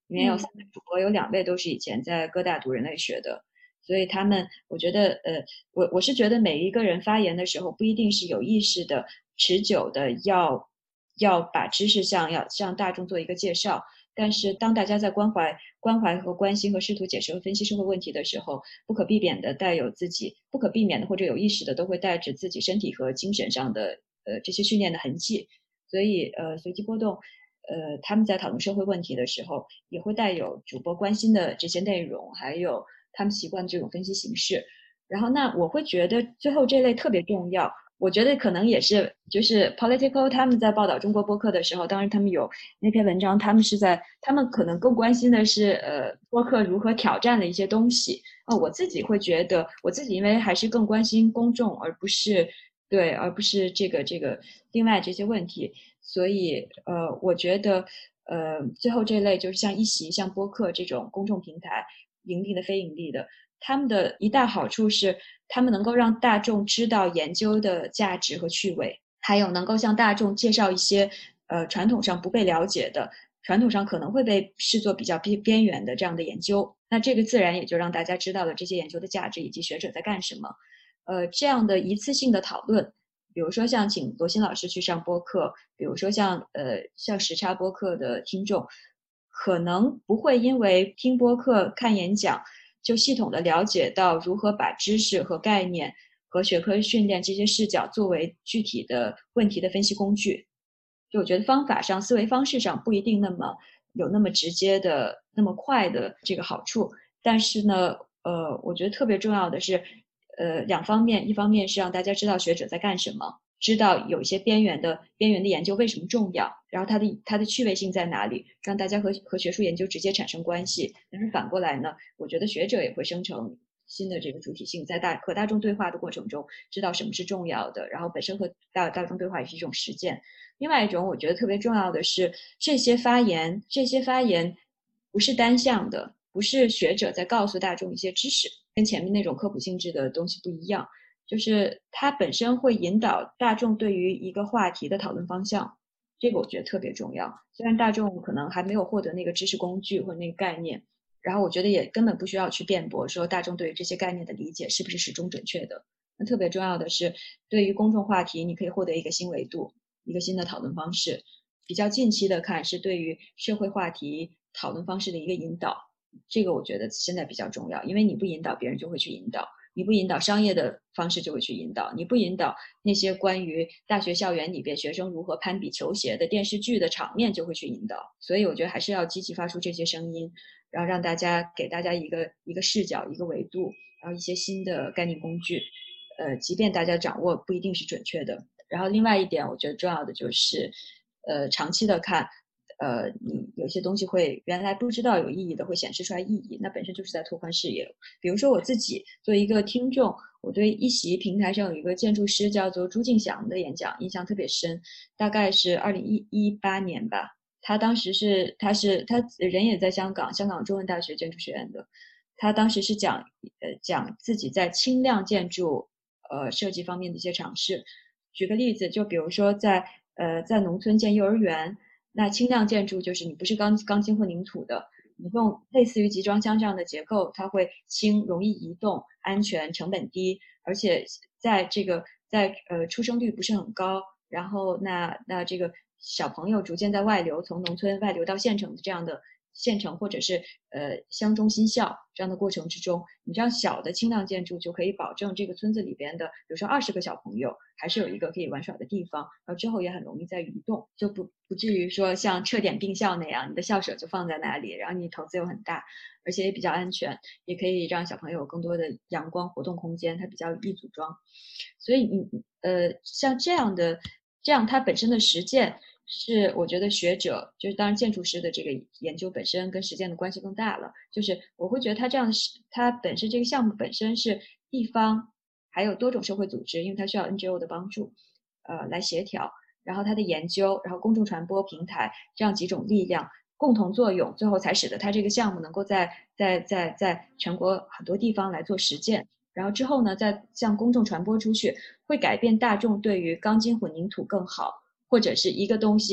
Speaker 3: 里面有三位主播，有两位都是以前在哥大读人类学的，所以他们，我觉得，呃，我我是觉得每一个人发言的时候，不一定是有意识的、持久的要要把知识向要向大众做一个介绍，但是当大家在关怀、关怀和关心和试图解释和分析社会问题的时候，不可避免的带有自己不可避免的或者有意识的都会带着自己身体和精神上的呃这些训练的痕迹，所以呃随机波动。呃，他们在讨论社会问题的时候，也会带有主播关心的这些内容，还有他们习惯的这种分析形式。然后，那我会觉得最后这类特别重要。我觉得可能也是，就是 Politico 他们在报道中国播客的时候，当然他们有那篇文章，他们是在他们可能更关心的是，呃，播客如何挑战的一些东西。哦，我自己会觉得，我自己因为还是更关心公众，而不是对，而不是这个这个另外这些问题。所以，呃，我觉得，呃，最后这类就是像一席、像播客这种公众平台，盈利的、非盈利的，他们的一大好处是，他们能够让大众知道研究的价值和趣味，还有能够向大众介绍一些，呃，传统上不被了解的、传统上可能会被视作比较边边缘的这样的研究。那这个自然也就让大家知道了这些研究的价值以及学者在干什么。呃，这样的一次性的讨论。比如说像请罗新老师去上播客，比如说像呃像时差播客的听众，可能不会因为听播客看演讲就系统的了解到如何把知识和概念和学科训练这些视角作为具体的问题的分析工具。就我觉得方法上、思维方式上不一定那么有那么直接的、那么快的这个好处，但是呢，呃，我觉得特别重要的是。呃，两方面，一方面是让大家知道学者在干什么，知道有一些边缘的边缘的研究为什么重要，然后它的它的趣味性在哪里，让大家和和学术研究直接产生关系。但是反过来呢，我觉得学者也会生成新的这个主体性，在大和大众对话的过程中，知道什么是重要的，然后本身和大大众对话也是一种实践。另外一种，我觉得特别重要的是，这些发言，这些发言不是单向的，不是学者在告诉大众一些知识。跟前面那种科普性质的东西不一样，就是它本身会引导大众对于一个话题的讨论方向，这个我觉得特别重要。虽然大众可能还没有获得那个知识工具或那个概念，然后我觉得也根本不需要去辩驳说大众对于这些概念的理解是不是始终准确的。那特别重要的是，对于公众话题，你可以获得一个新维度，一个新的讨论方式。比较近期的看是对于社会话题讨论方式的一个引导。这个我觉得现在比较重要，因为你不引导，别人就会去引导；你不引导，商业的方式就会去引导；你不引导，那些关于大学校园里边学生如何攀比球鞋的电视剧的场面就会去引导。所以我觉得还是要积极发出这些声音，然后让大家给大家一个一个视角、一个维度，然后一些新的概念工具。呃，即便大家掌握不一定是准确的。然后另外一点，我觉得重要的就是，呃，长期的看。呃，你有些东西会原来不知道有意义的，会显示出来意义，那本身就是在拓宽视野。比如说我自己作为一个听众，我对一席平台上有一个建筑师叫做朱敬祥的演讲印象特别深，大概是二零一八年吧。他当时是他是他人也在香港，香港中文大学建筑学院的。他当时是讲呃讲自己在轻量建筑呃设计方面的一些尝试。举个例子，就比如说在呃在农村建幼儿园。那轻量建筑就是你不是钢钢筋混凝土的，你用类似于集装箱这样的结构，它会轻、容易移动、安全、成本低，而且在这个在呃出生率不是很高，然后那那这个小朋友逐渐在外流，从农村外流到县城的这样的县城或者是呃乡中心校这样的过程之中，你这样小的轻量建筑就可以保证这个村子里边的，比如说二十个小朋友还是有一个可以玩耍的地方，然后之后也很容易再移动，就不不至于说像撤点并校那样，你的校舍就放在那里，然后你投资又很大，而且也比较安全，也可以让小朋友有更多的阳光活动空间，它比较易组装。所以你呃像这样的这样它本身的实践。是我觉得学者就是当然建筑师的这个研究本身跟实践的关系更大了，就是我会觉得他这样他本身这个项目本身是地方还有多种社会组织，因为它需要 N G O 的帮助呃来协调，然后它的研究然后公众传播平台这样几种力量共同作用，最后才使得它这个项目能够在在在在全国很多地方来做实践，然后之后呢再向公众传播出去，会改变大众对于钢筋混凝土更好或者是一个东西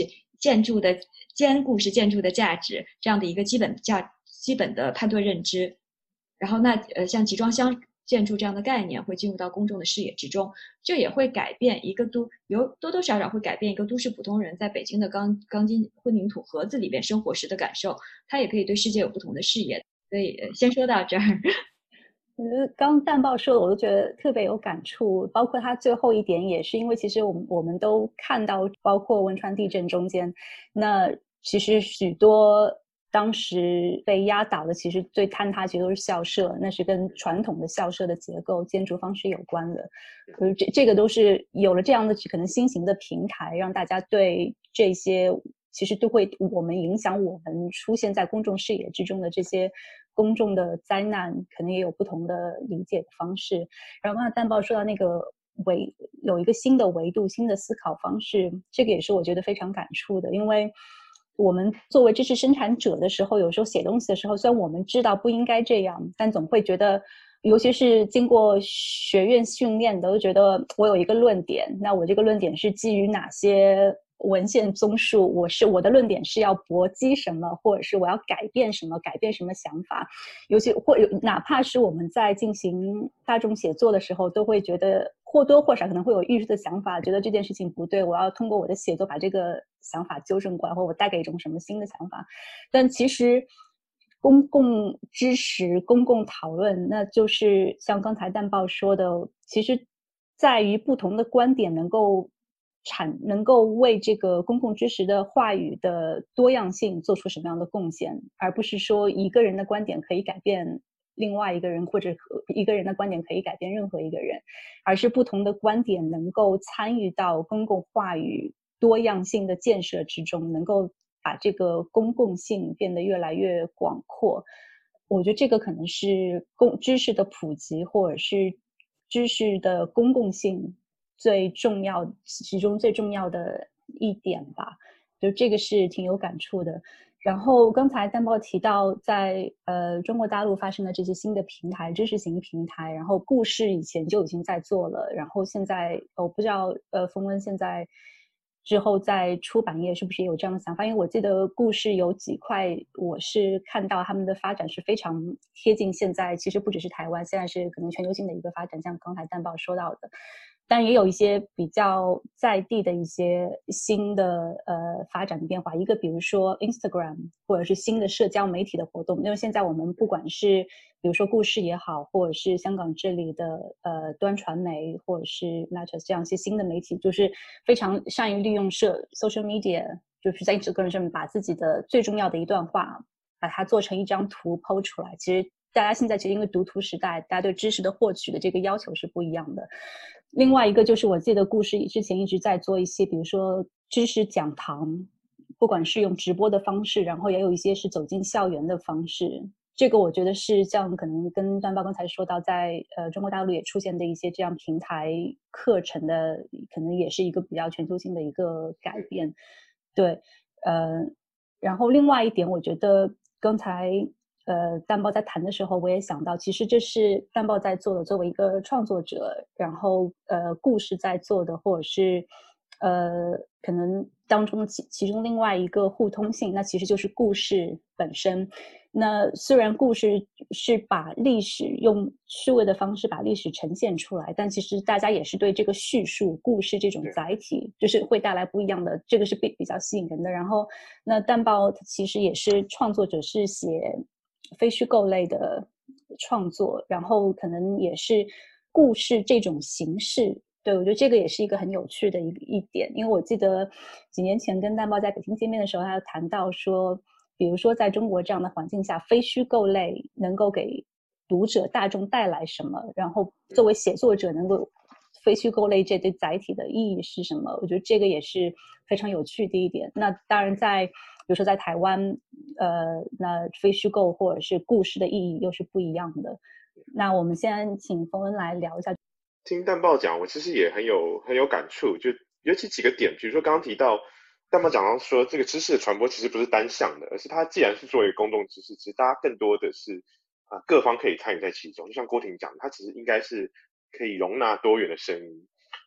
Speaker 3: 建筑的坚固是建筑的价值这样的一个基本价基本的判断认知。然后那呃像集装箱建筑这样的概念会进入到公众的视野之中，这也会改变一个都有多多少少会改变一个都市普通人在北京的钢钢筋混凝土盒子里边生活时的感受，他也可以对世界有不同的视野。所以先说到这儿。
Speaker 1: 我觉得刚蛋豹说的我都觉得特别有感触，包括他最后一点也是因为其实我们我们都看到，包括汶川地震中间，那其实许多当时被压倒的其实最坍塌其实都是校舍，那是跟传统的校舍的结构建筑方式有关的。可是这这个都是有了这样的可能新型的平台，让大家对这些其实都会我们影响我们出现在公众视野之中的这些公众的灾难可能也有不同的理解的方式。然后刚才蛋豹说到那个维有一个新的维度新的思考方式，这个也是我觉得非常感触的。因为我们作为知识生产者的时候，有时候写东西的时候，虽然我们知道不应该这样，但总会觉得尤其是经过学院训练的，都觉得我有一个论点，那我这个论点是基于哪些文献综述，我是我的论点是要搏击什么，或者是我要改变什么，改变什么想法。尤其或哪怕是我们在进行大众写作的时候，都会觉得或多或少可能会有艺术的想法，觉得这件事情不对，我要通过我的写作把这个想法纠正过来，或者我带给一种什么新的想法。但其实公共知识公共讨论，那就是像刚才蛋豹说的，其实在于不同的观点能够产能够为这个公共知识的话语的多样性做出什么样的贡献，而不是说一个人的观点可以改变另外一个人，或者一个人的观点可以改变任何一个人，而是不同的观点能够参与到公共话语多样性的建设之中，能够把这个公共性变得越来越广阔。我觉得这个可能是公知识的普及或者是知识的公共性最重要其中最重要的一点吧，就这个是挺有感触的。然后刚才蛋豹提到在呃中国大陆发生的这些新的平台知识型平台，然后故事以前就已经在做了，然后现在我不知道呃冯温现在之后在出版业是不是也有这样的想法，因为我记得故事有几块我是看到他们的发展是非常贴近现在，其实不只是台湾，现在是可能全球性的一个发展，像刚才蛋豹说到的。但也有一些比较在地的一些新的呃发展的变化，一个比如说 Instagram 或者是新的社交媒体的活动，因为现在我们不管是比如说故事也好，或者是香港这里的呃端传媒或者是 Matters 这样一些新的媒体，就是非常善于利用社 social media， 就是在 Instagram 上面把自己的最重要的一段话把它做成一张图 po 出来。其实大家现在其实因为读图时代，大家对知识的获取的这个要求是不一样的。另外一个就是我记得故事之前一直在做一些比如说知识讲堂，不管是用直播的方式，然后也有一些是走进校园的方式。这个我觉得是这样，可能跟段豹刚才说到在呃中国大陆也出现的一些这样平台课程的，可能也是一个比较全球性的一个改变。对，呃，然后另外一点我觉得刚才呃，蛋豹在谈的时候，我也想到，其实这是蛋豹在做的，作为一个创作者，然后呃，故事在做的，或者是呃，可能当中其其中另外一个互通性，那其实就是故事本身。那虽然故事是把历史用数位的方式把历史呈现出来，但其实大家也是对这个叙述故事这种载体，就是会带来不一样的，这个是比比较吸引人的。然后，那蛋豹其实也是创作者，是写非虚构类的创作，然后可能也是故事这种形式。对，我觉得这个也是一个很有趣的一一点，因为我记得几年前跟蛋豹在北京见面的时候，他谈到说，比如说在中国这样的环境下，非虚构类能够给读者大众带来什么，然后作为写作者能够非虚构类这对载体的意义是什么，我觉得这个也是非常有趣的一点。那当然在比如说在台湾呃，那非虚构或者是故事的意义又是不一样的。那我们先请冯恩来聊一下。
Speaker 2: 听蛋豹讲，我其实也很有很有感触，就尤其几个点，比如说刚刚提到蛋豹讲到说，这个知识的传播其实不是单向的，而是它既然是作为公众知识，其实大家更多的是啊、呃、各方可以参与在其中。就像郭婷讲的，它其实应该是可以容纳多元的声音，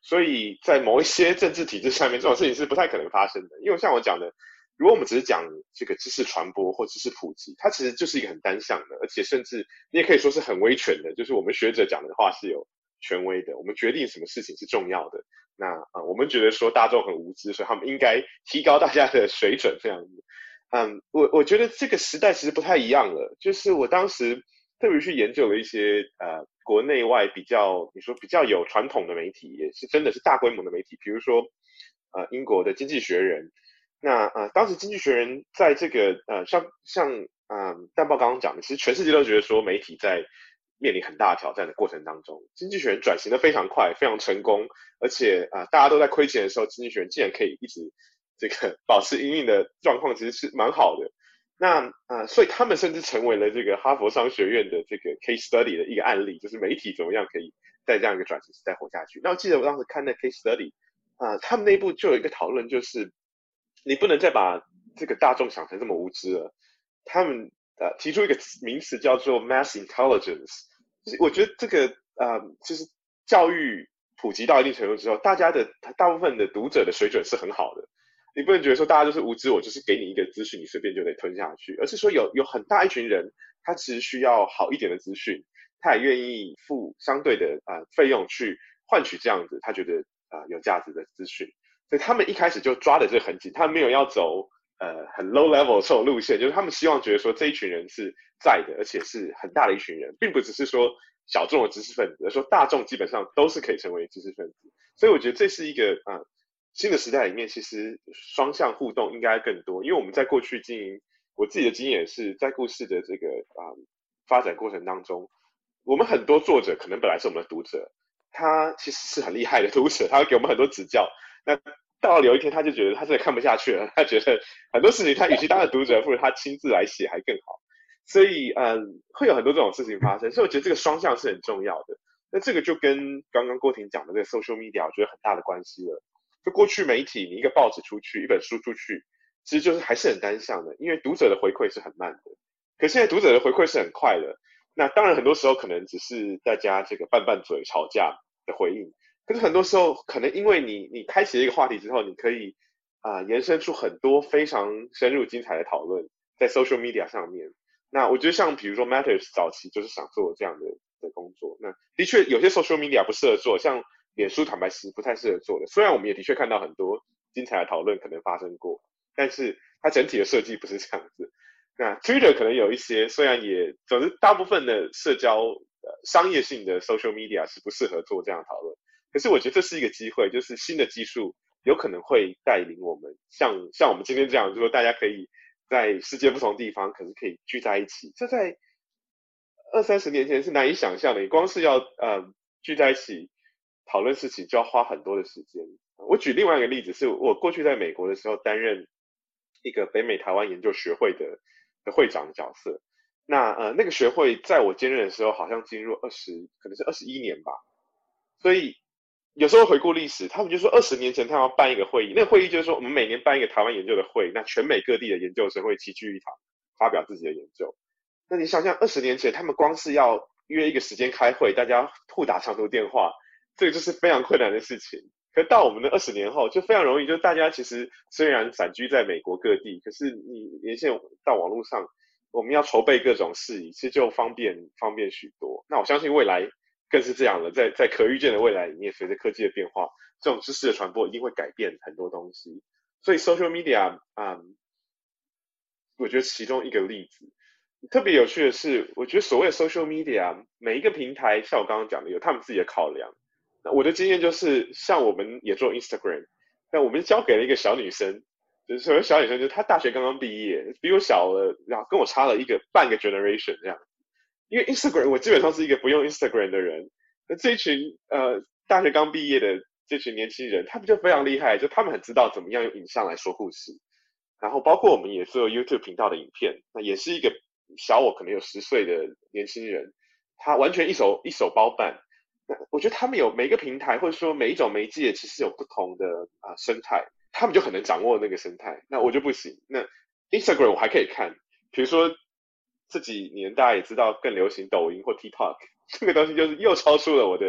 Speaker 2: 所以在某一些政治体制下面，这种事情是不太可能发生的。因为像我讲的，如果我们只是讲这个知识传播或知识普及，它其实就是一个很单向的，而且甚至你也可以说是很威权的，就是我们学者讲的话是有权威的，我们决定什么事情是重要的。那啊、呃，我们觉得说大众很无知，所以他们应该提高大家的水准，这样子。嗯，我我觉得这个时代其实不太一样了，就是我当时特别去研究了一些呃国内外比较，你说比较有传统的媒体，也是真的是大规模的媒体，比如说呃英国的《经济学人》。那呃当时《经济学人》在这个呃像像嗯、呃、淡豹刚刚讲的，其实全世界都觉得说媒体在面临很大的挑战的过程当中，《经济学人》转型的非常快，非常成功，而且啊、呃、大家都在亏钱的时候，《经济学人》竟然可以一直这个保持营运的状况，其实是蛮好的。那呃，所以他们甚至成为了这个哈佛商学院的这个 case study 的一个案例，就是媒体怎么样可以在这样一个转型时代活下去。那我记得我当时看那 case study 啊、呃，他们内部就有一个讨论，就是你不能再把这个大众想成这么无知了。他们呃提出一个名词叫做 mass intelligence， 就是我觉得这个呃，就是教育普及到一定程度之后，大家的大部分的读者的水准是很好的。你不能觉得说大家就是无知，我就是给你一个资讯，你随便就得吞下去，而是说有有很大一群人，他其实需要好一点的资讯，他也愿意付相对的呃费用去换取这样子他觉得啊、呃、有价值的资讯，所以他们一开始就抓的这个很紧，他们没有要走呃很 low level 这种路线，就是他们希望觉得说这一群人是在的，而且是很大的一群人，并不只是说小众的知识分子，而说大众基本上都是可以成为知识分子，所以我觉得这是一个啊。呃新的时代里面，其实双向互动应该更多，因为我们在过去经营，我自己的经验是在故事的这个啊、呃、发展过程当中，我们很多作者可能本来是我们的读者，他其实是很厉害的读者，他会给我们很多指教。那到了有一天，他就觉得他真的看不下去了，他觉得很多事情他与其当个读者，不如他亲自来写还更好。所以嗯、呃，会有很多这种事情发生，所以我觉得这个双向是很重要的。那这个就跟刚刚郭婷讲的这个 social media， 我觉得很大的关系了。就过去媒体，你一个报纸出去，一本书出去，其实就是还是很单向的，因为读者的回馈是很慢的。可现在读者的回馈是很快的，那当然很多时候可能只是大家这个拌拌嘴吵架的回应，可是很多时候可能因为你你开启了一个话题之后，你可以啊、呃、延伸出很多非常深入精彩的讨论在 social media 上面。那我觉得像比如说 Matters 早期就是想做这样的的工作，那的确有些 social media 不适合做，像脸书坦白是不太适合做的，虽然我们也的确看到很多精彩的讨论可能发生过，但是它整体的设计不是这样子。那 Twitter 可能有一些，虽然也总之大部分的社交、呃、商业性的 social media 是不适合做这样的讨论，可是我觉得这是一个机会，就是新的技术有可能会带领我们像像我们今天这样，就是说大家可以在世界不同地方，可是可以聚在一起，这在二三十年前是难以想象的，你光是要呃聚在一起讨论事情就要花很多的时间。我举另外一个例子，是我过去在美国的时候担任一个北美台湾研究学会的的会长的角色。那呃那个学会在我兼任的时候，好像进入二十，可能是二十一年吧。所以有时候回顾历史，他们就说二十年前他要办一个会议，那个会议就是说我们每年办一个台湾研究的会，那全美各地的研究生会齐聚一堂，发表自己的研究。那你想想，二十年前他们光是要约一个时间开会，大家互打长途电话。这个就是非常困难的事情，可到我们的二十年后就非常容易，就大家其实虽然散居在美国各地，可是你连线到网络上，我们要筹备各种事宜，其实就方便方便许多。那我相信未来更是这样了，在在可预见的未来里面，随着科技的变化，这种知识的传播一定会改变很多东西。所以 social media 嗯，我觉得其中一个例子。特别有趣的是，我觉得所谓的 social media， 每一个平台像我刚刚讲的，有他们自己的考量。那我的经验就是，像我们也做 Instagram， 那我们交给了一个小女生，就是所谓小女生，就是她大学刚刚毕业，比我小了，然后跟我差了一个半个 generation 这样。因为 Instagram 我基本上是一个不用 Instagram 的人，那这一群呃大学刚毕业的这群年轻人，他们就非常厉害，就他们很知道怎么样用影像来说故事。然后包括我们也做 YouTube 频道的影片，那也是一个小我可能有十岁的年轻人，他完全一手一手包办。那我觉得他们有每个平台或者说每一种媒介其实有不同的啊、呃、生态，他们就很能掌握那个生态。那我就不行。那 Instagram 我还可以看，比如说这几年大家也知道更流行抖音或 TikTok， 这个东西就是又超出了我的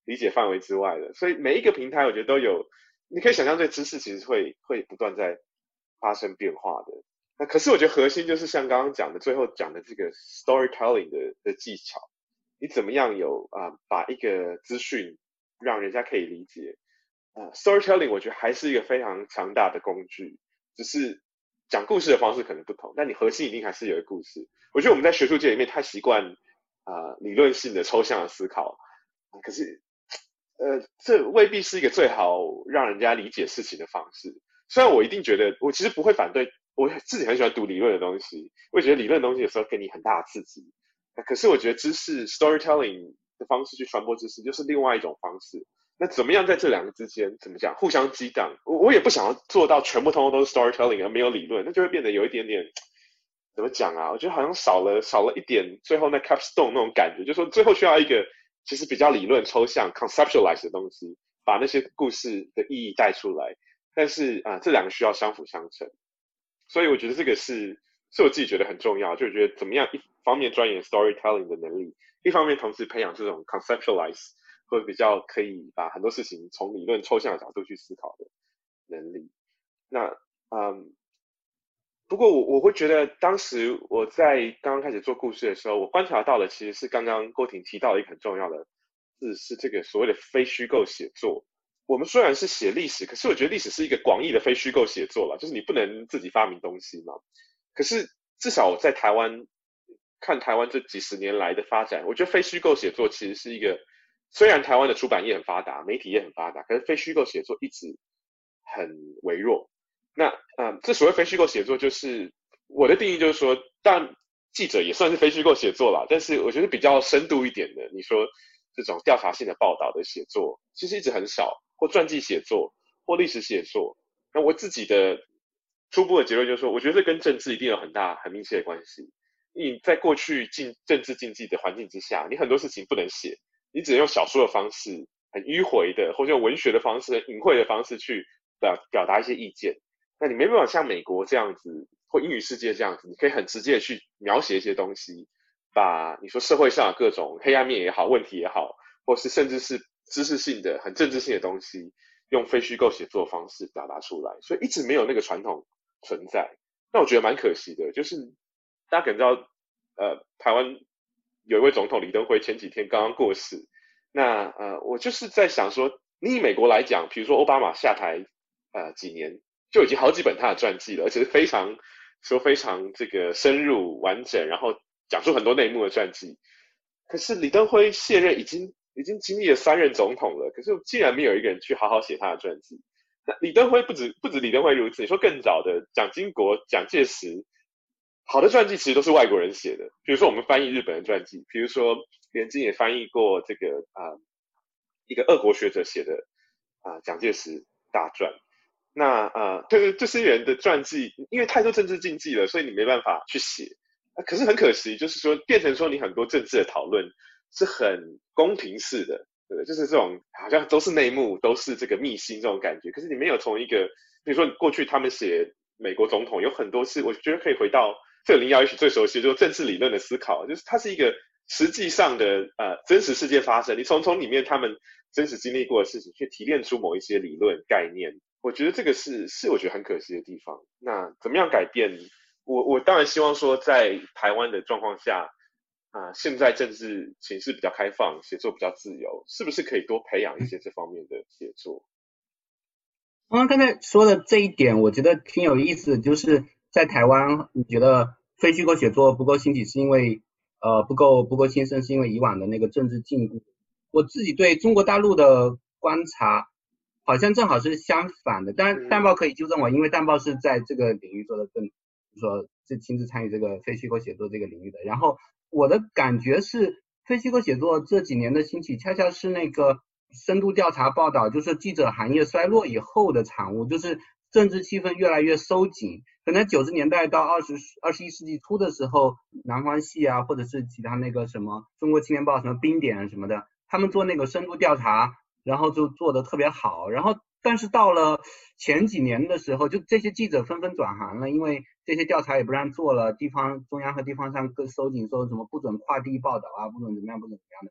Speaker 2: 理解范围之外的。所以每一个平台我觉得都有，你可以想象这知识其实会会不断在发生变化的。那可是我觉得核心就是像刚刚讲的，最后讲的这个 storytelling 的的技巧，你怎么样有啊、呃、把一个资讯让人家可以理解。Uh, storytelling 我觉得还是一个非常强大的工具，只是讲故事的方式可能不同，但你核心一定还是有一个故事。我觉得我们在学术界里面太习惯啊、呃、理论性的抽象的思考，可是呃这未必是一个最好让人家理解事情的方式。虽然我一定觉得，我其实不会反对，我自己很喜欢读理论的东西，我也觉得理论的东西有时候给你很大的刺激，可是我觉得知识 storytelling 的方式去传播知识就是另外一种方式。那怎么样在这两个之间怎么讲互相激荡？我我也不想要做到全部通通都是 storytelling 而没有理论，那就会变得有一点点怎么讲啊？我觉得好像少了少了一点最后那 capstone 那种感觉，就是说最后需要一个其实比较理论抽象 conceptualize 的东西，把那些故事的意义带出来。但是啊、呃，这两个需要相辅相成，所以我觉得这个是是我自己觉得很重要，就觉得怎么样一方面钻研 storytelling 的能力，一方面同时培养这种 conceptualize。或者比较可以把很多事情从理论抽象的角度去思考的能力。那嗯，不过我我会觉得当时我在刚刚开始做故事的时候，我观察到的其实是刚刚郭婷提到的一个很重要的字，是这个所谓的非虚构写作。我们虽然是写历史，可是我觉得历史是一个广义的非虚构写作啦，就是你不能自己发明东西嘛。可是至少在台湾看台湾这几十年来的发展，我觉得非虚构写作其实是一个，虽然台湾的出版业很发达，媒体也很发达，可是非虚构写作一直很微弱。那嗯，这所谓非虚构写作，就是我的定义就是说，但记者也算是非虚构写作啦，但是我觉得比较深度一点的，你说这种调查性的报道的写作，其实一直很少，或传记写作，或历史写作。那我自己的初步的结论就是说，我觉得这跟政治一定有很大很密切的关系。你在过去竞政治竞技的环境之下，你很多事情不能写。你只能用小说的方式，很迂回的，或者用文学的方式、很隐晦的方式去表表达一些意见。那你没办法像美国这样子，或英语世界这样子，你可以很直接的去描写一些东西，把你说社会上的各种黑暗面也好、问题也好，或是甚至是知识性的、很政治性的东西，用非虚构写作的方式表达出来。所以一直没有那个传统存在。那我觉得蛮可惜的，就是大家可能知道，呃，台湾有一位总统李登辉前几天刚刚过世，那呃，我就是在想说，你以美国来讲，比如说奥巴马下台呃几年，就已经好几本他的传记了，而且是非常说非常这个深入完整，然后讲出很多内幕的传记。可是李登辉卸任已经已经经历了三任总统了，可是竟然没有一个人去好好写他的传记。那李登辉不止不止李登辉如此，你说更早的蒋经国、蒋介石。好的传记其实都是外国人写的，比如说我们翻译日本的传记，比如说连经也翻译过这个啊、呃、一个俄国学者写的啊、呃、蒋介石大传。那呃这这些人的传记，因为太多政治禁忌了，所以你没办法去写。啊、可是很可惜，就是说变成说你很多政治的讨论是很公平式的，对不对？就是这种好像都是内幕，都是这个秘辛这种感觉。可是你没有从一个，比如说过去他们写美国总统有很多是，我觉得可以回到。这个林瑶也许最熟悉，就是政治理论的思考，就是它是一个实际上的呃真实事件发生，你从从里面他们真实经历过的事情去提炼出某一些理论概念，我觉得这个是是我觉得很可惜的地方。那怎么样改变？我我当然希望说，在台湾的状况下，啊、呃，现在政治形势比较开放，写作比较自由，是不是可以多培养一些这方面的写作？
Speaker 4: 刚刚刚才说的这一点，我觉得挺有意思的，就是在台湾，你觉得非虚构写作不够兴起，是因为呃不够不够新生，是因为以往的那个政治禁锢。我自己对中国大陆的观察，好像正好是相反的。当然，淡报可以纠正我，因为淡报是在这个领域做的更，就是说是亲自参与这个非虚构写作这个领域的。然后我的感觉是，非虚构写作这几年的兴起，恰恰是那个深度调查报道，就是记者行业衰落以后的产物，就是政治气氛越来越收紧。可能九十年代到二十二十一世纪初的时候，南方系啊，或者是其他那个什么中国青年报什么冰点什么的，他们做那个深度调查，然后就做得特别好。然后但是到了前几年的时候，就这些记者纷纷转行了，因为这些调查也不让做了，地方中央和地方上各收紧，说什么不准跨地报道啊，不准怎么样，不准怎么样的。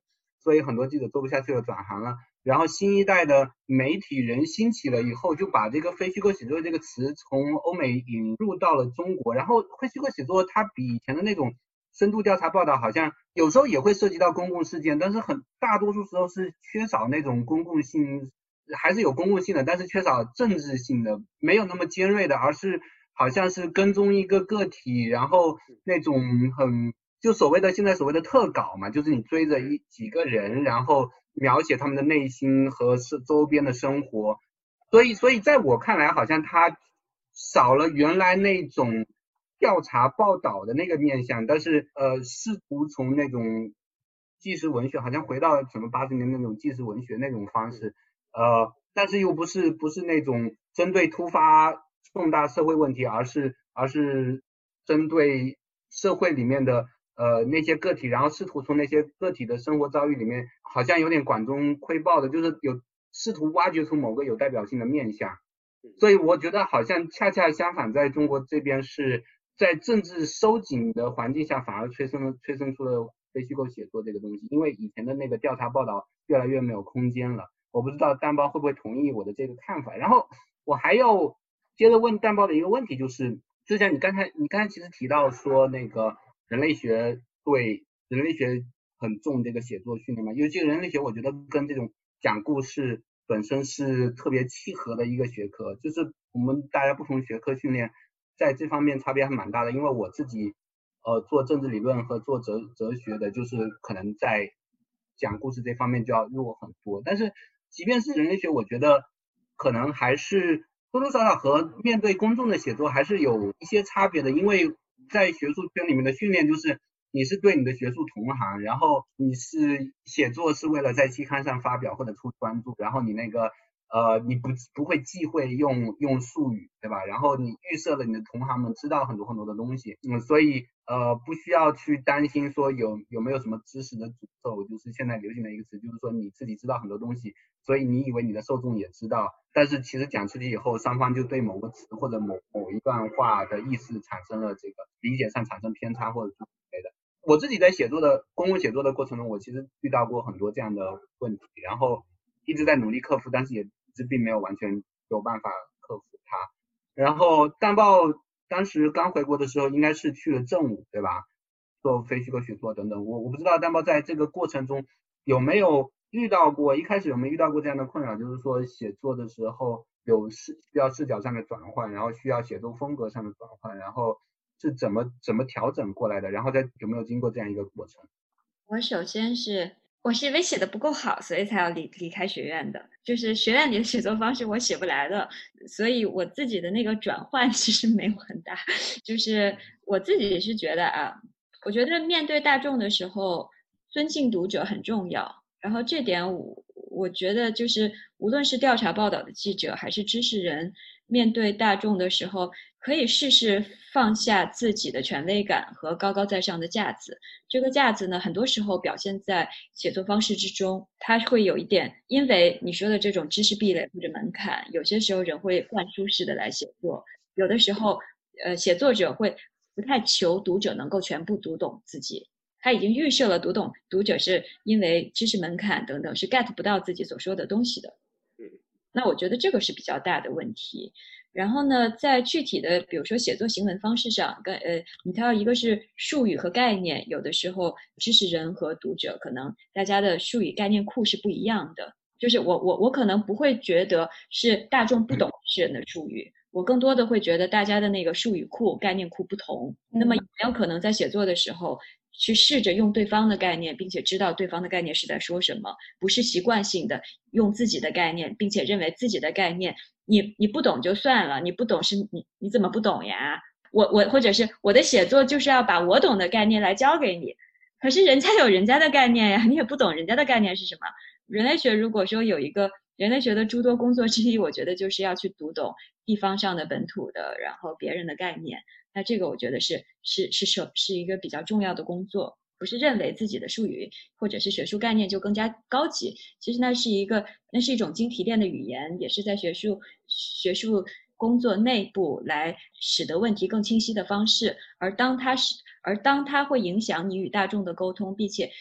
Speaker 4: 所以很多记者做不下去了，转行了。然后新一代的媒体人兴起了以后，就把这个非虚构写作这个词从欧美引入到了中国。然后非虚构写作它比以前的那种深度调查报道好像有时候也会涉及到公共事件，但是很大多数时候是缺少那种公共性，还是有公共性的，但是缺少政治性的，没有那么尖锐的，而是好像是跟踪一个个体，然后那种很就所谓的现在所谓的特稿嘛，就是你追着一几个人，然后描写他们的内心和是周边的生活。所以所以在我看来，好像它少了原来那种调查报道的那个面向，但是呃试图从那种纪实文学好像回到什么八十年那种纪实文学那种方式，呃但是又不是不是那种针对突发重大社会问题，而是而是针对社会里面的呃那些个体，然后试图从那些个体的生活遭遇里面，好像有点管中窥豹的，就是有试图挖掘出某个有代表性的面向。所以我觉得好像恰恰相反，在中国这边是在政治收紧的环境下，反而催生了催生出了非虚构写作这个东西，因为以前的那个调查报道越来越没有空间了。我不知道蛋包会不会同意我的这个看法。然后我还要接着问蛋包的一个问题，就是就像你刚才你刚才其实提到说那个人类学对人类学很重这个写作训练嘛，尤其人类学我觉得跟这种讲故事本身是特别契合的一个学科，就是我们大家不同学科训练在这方面差别还蛮大的。因为我自己呃做政治理论和做哲哲学的，就是可能在讲故事这方面就要弱很多，但是即便是人类学，我觉得可能还是多多少少和面对公众的写作还是有一些差别的。因为在学术圈里面的训练就是你是对你的学术同行，然后你是写作是为了在期刊上发表或者出专著，然后你那个呃你不不会忌讳用用术语，对吧？然后你预设了你的同行们知道很多很多的东西，嗯，所以呃不需要去担心说有有没有什么知识的诅咒，就是现在流行的一个词，就是说你自己知道很多东西，所以你以为你的受众也知道，但是其实讲出去以后，双方就对某个词或者某某一段话的意思产生了这个理解上产生偏差或者之类的。我自己在写作的公共写作的过程中，我其实遇到过很多这样的问题，然后一直在努力克服，但是也一直并没有完全有办法克服它。然后蛋豹当时刚回国的时候，应该是去了正午，对吧？做非虚构写作等等。我我不知道蛋豹在这个过程中有没有遇到过，一开始有没有遇到过这样的困扰，就是说写作的时候有视需要视角上的转换，然后需要写作风格上的转换，然后是怎么怎么调整过来的？然后再有没有经过这样一个过程？
Speaker 3: 我首先是我是因为写的不够好，所以才要离离开学院的。就是学院里的写作方式我写不来的，所以我自己的那个转换其实没有很大。就是我自己是觉得啊，我觉得面对大众的时候，尊敬读者很重要。然后这点我我觉得就是无论是调查报道的记者还是知识人，面对大众的时候，可以试试放下自己的权威感和高高在上的架子。这个架子呢，很多时候表现在写作方式之中，它会有一点，因为你说的这种知识壁垒或者门槛，有些时候人会灌输式的来写作，有的时候，呃，写作者会不太求读者能够全部读懂自己，他已经预设了读懂读者是因为知识门槛等等是 get 不到自己所说的东西的。那我觉得这个是比较大的问题。然后呢，在具体的比如说写作行文方式上，跟呃，你看到一个是术语和概念，有的时候知识人和读者可能大家的术语概念库是不一样的。就是我我我可能不会觉得是大众不懂知识人的术语，我更多的会觉得大家的那个术语库概念库不同。那么有没有可能在写作的时候去试着用对方的概念，并且知道对方的概念是在说什么，不是习惯性的用自己的概念，并且认为自己的概念你你不懂就算了，你不懂是你你怎么不懂呀？我我或者是我的写作就是要把我懂的概念来教给你，可是人家有人家的概念呀，你也不懂人家的概念是什么。人类学如果说有一个人类学的诸多工作之一，我觉得就是要去读懂地方上的本土的，然后别人的概念。那这个我觉得是是是是是一个比较重要的工作，不是认为自己的术语或者是学术概念就更加高级。其实那是一个那是一种经提炼的语言，也是在学术学术工作内部来使得问题更清晰的方式。而当它是而当它会影响你与大众的沟通，并且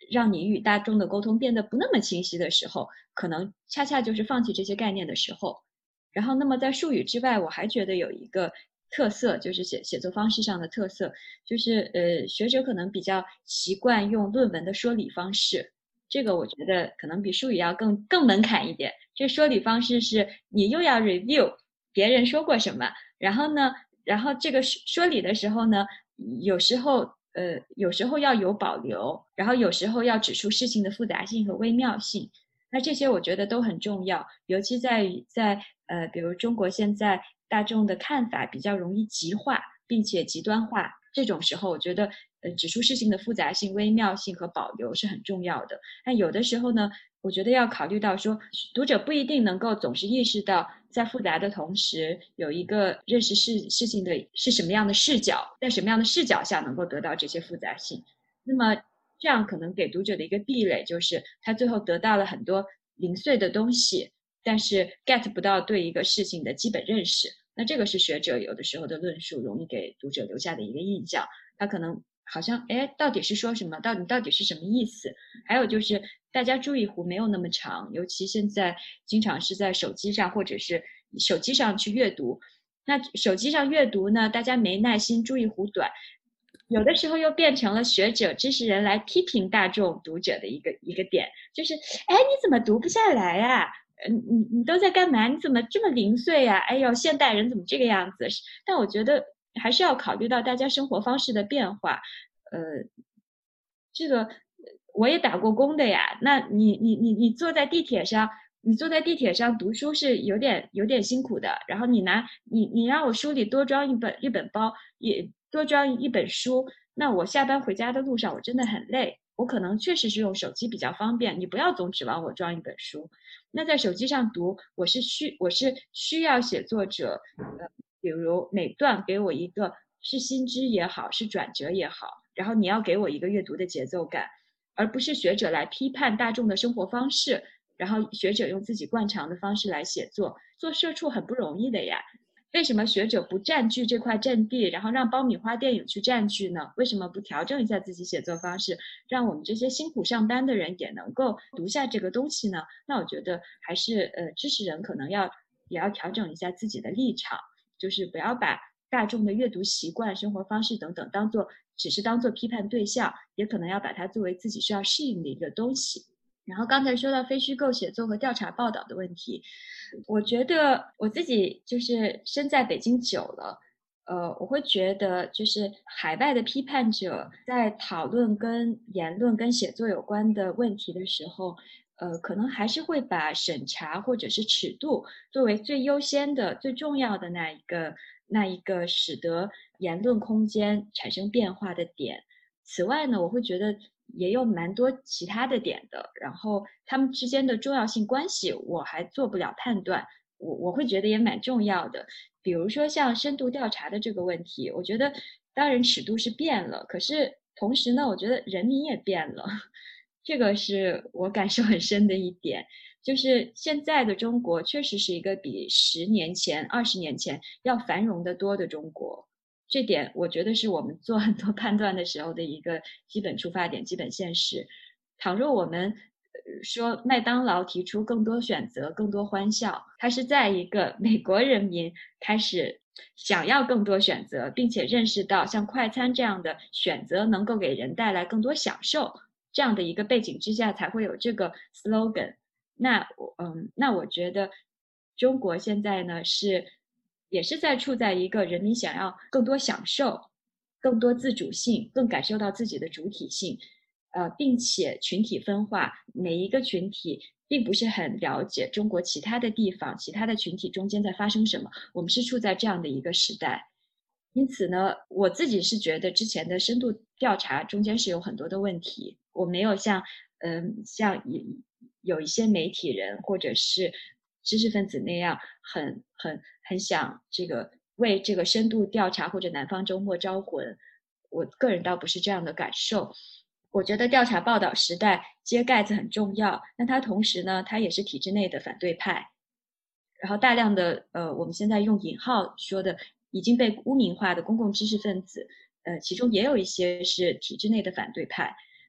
Speaker 3: 让你与大众的沟通变得不那么清晰的时候，可能恰恰就是放弃这些概念的时候。然后那么在术语之外，我还觉得有一个特色，就是写写作方式上的特色，就是呃学者可能比较习惯用论文的说理方式，这个我觉得可能比术语要更更门槛一点。这说理方式是你又要 review 别人说过什么，然后呢，然后这个说理的时候呢，有时候呃有时候要有保留，然后有时候要指出事情的复杂性和微妙性。那这些我觉得都很重要，尤其在于在呃，比如中国现在大众的看法比较容易极化，并且极端化，这种时候，我觉得呃，指出事情的复杂性、微妙性和保留是很重要的。但有的时候呢，我觉得要考虑到说，读者不一定能够总是意识到，在复杂的同时，有一个认识事事情的是什么样的视角，在什么样的视角下能够得到这些复杂性。那么这样可能给读者的一个壁垒就是他最后得到了很多零碎的东西，但是 get 不到对一个事情的基本认识。那这个是学者有的时候的论述容易给读者留下的一个印象，他可能好像哎，到底是说什么，到底到底是什么意思。还有就是大家注意弧没有那么长，尤其现在经常是在手机上或者是手机上去阅读，那手机上阅读呢，大家没耐心，注意弧短，有的时候又变成了学者、知识人来批评大众读者的一个一个点，就是哎，你怎么读不下来呀、啊？你你你都在干嘛？你怎么这么零碎呀、啊？哎呦，现代人怎么这个样子？但我觉得还是要考虑到大家生活方式的变化。呃，这个我也打过工的呀。那你你你你坐在地铁上，你坐在地铁上读书是有点有点辛苦的。然后你拿你你让我书里多装一本一本包，也多装一本书，那我下班回家的路上我真的很累。我可能确实是用手机比较方便，你不要总指望我装一本书。那在手机上读，我是需我是需要写作者，呃，比如每段给我一个是新知也好，是转折也好，然后你要给我一个阅读的节奏感，而不是学者来批判大众的生活方式，然后学者用自己惯常的方式来写作。做社畜很不容易的呀。为什么学者不占据这块阵地，然后让爆米花电影去占据呢？为什么不调整一下自己写作方式，让我们这些辛苦上班的人也能够读下这个东西呢？那我觉得还是呃，知识人可能要也要调整一下自己的立场，就是不要把大众的阅读习惯、生活方式等等当做只是当做批判对象，也可能要把它作为自己需要适应的一个东西。然后刚才说到非虚构写作和调查报道的问题，我觉得我自己就是身在北京久了，呃，我会觉得就是海外的批判者在讨论跟言论跟写作有关的问题的时候，呃，可能还是会把审查或者是尺度作为最优先的、最重要的那一个那一个使得言论空间产生变化的点。此外呢，我会觉得也有蛮多其他的点的，然后他们之间的重要性关系我还做不了判断，我我会觉得也蛮重要的。比如说像深度调查的这个问题，我觉得当然尺度是变了，可是同时呢，我觉得人民也变了，这个是我感受很深的一点。就是现在的中国确实是一个比十年前、二十年前要繁荣得多的中国。这点我觉得是我们做很多判断的时候的一个基本出发点、基本现实。倘若我们说麦当劳提出更多选择、更多欢笑，它是在一个美国人民开始想要更多选择，并且认识到像快餐这样的选择能够给人带来更多享受这样的一个背景之下，才会有这个 slogan。那嗯，那我觉得中国现在呢是。也是在处在一个人民想要更多享受、更多自主性、更感受到自己的主体性，呃，并且群体分化，每一个群体并不是很了解中国其他的地方、其他的群体中间在发生什么。我们是处在这样的一个时代，因此呢，我自己是觉得之前的深度调查中间是有很多的问题，我没有像嗯像有一些媒体人或者是知识分子那样很很很想这个为这个深度调查或者南方周末招魂，我个人倒不是这样的感受。我觉得调查报道时代揭盖子很重要，但它同时呢，它也是体制内的反对派，然后大量的呃我们现在用引号说的已经被污名化的公共知识分子，呃其中也有一些是体制内的反对派。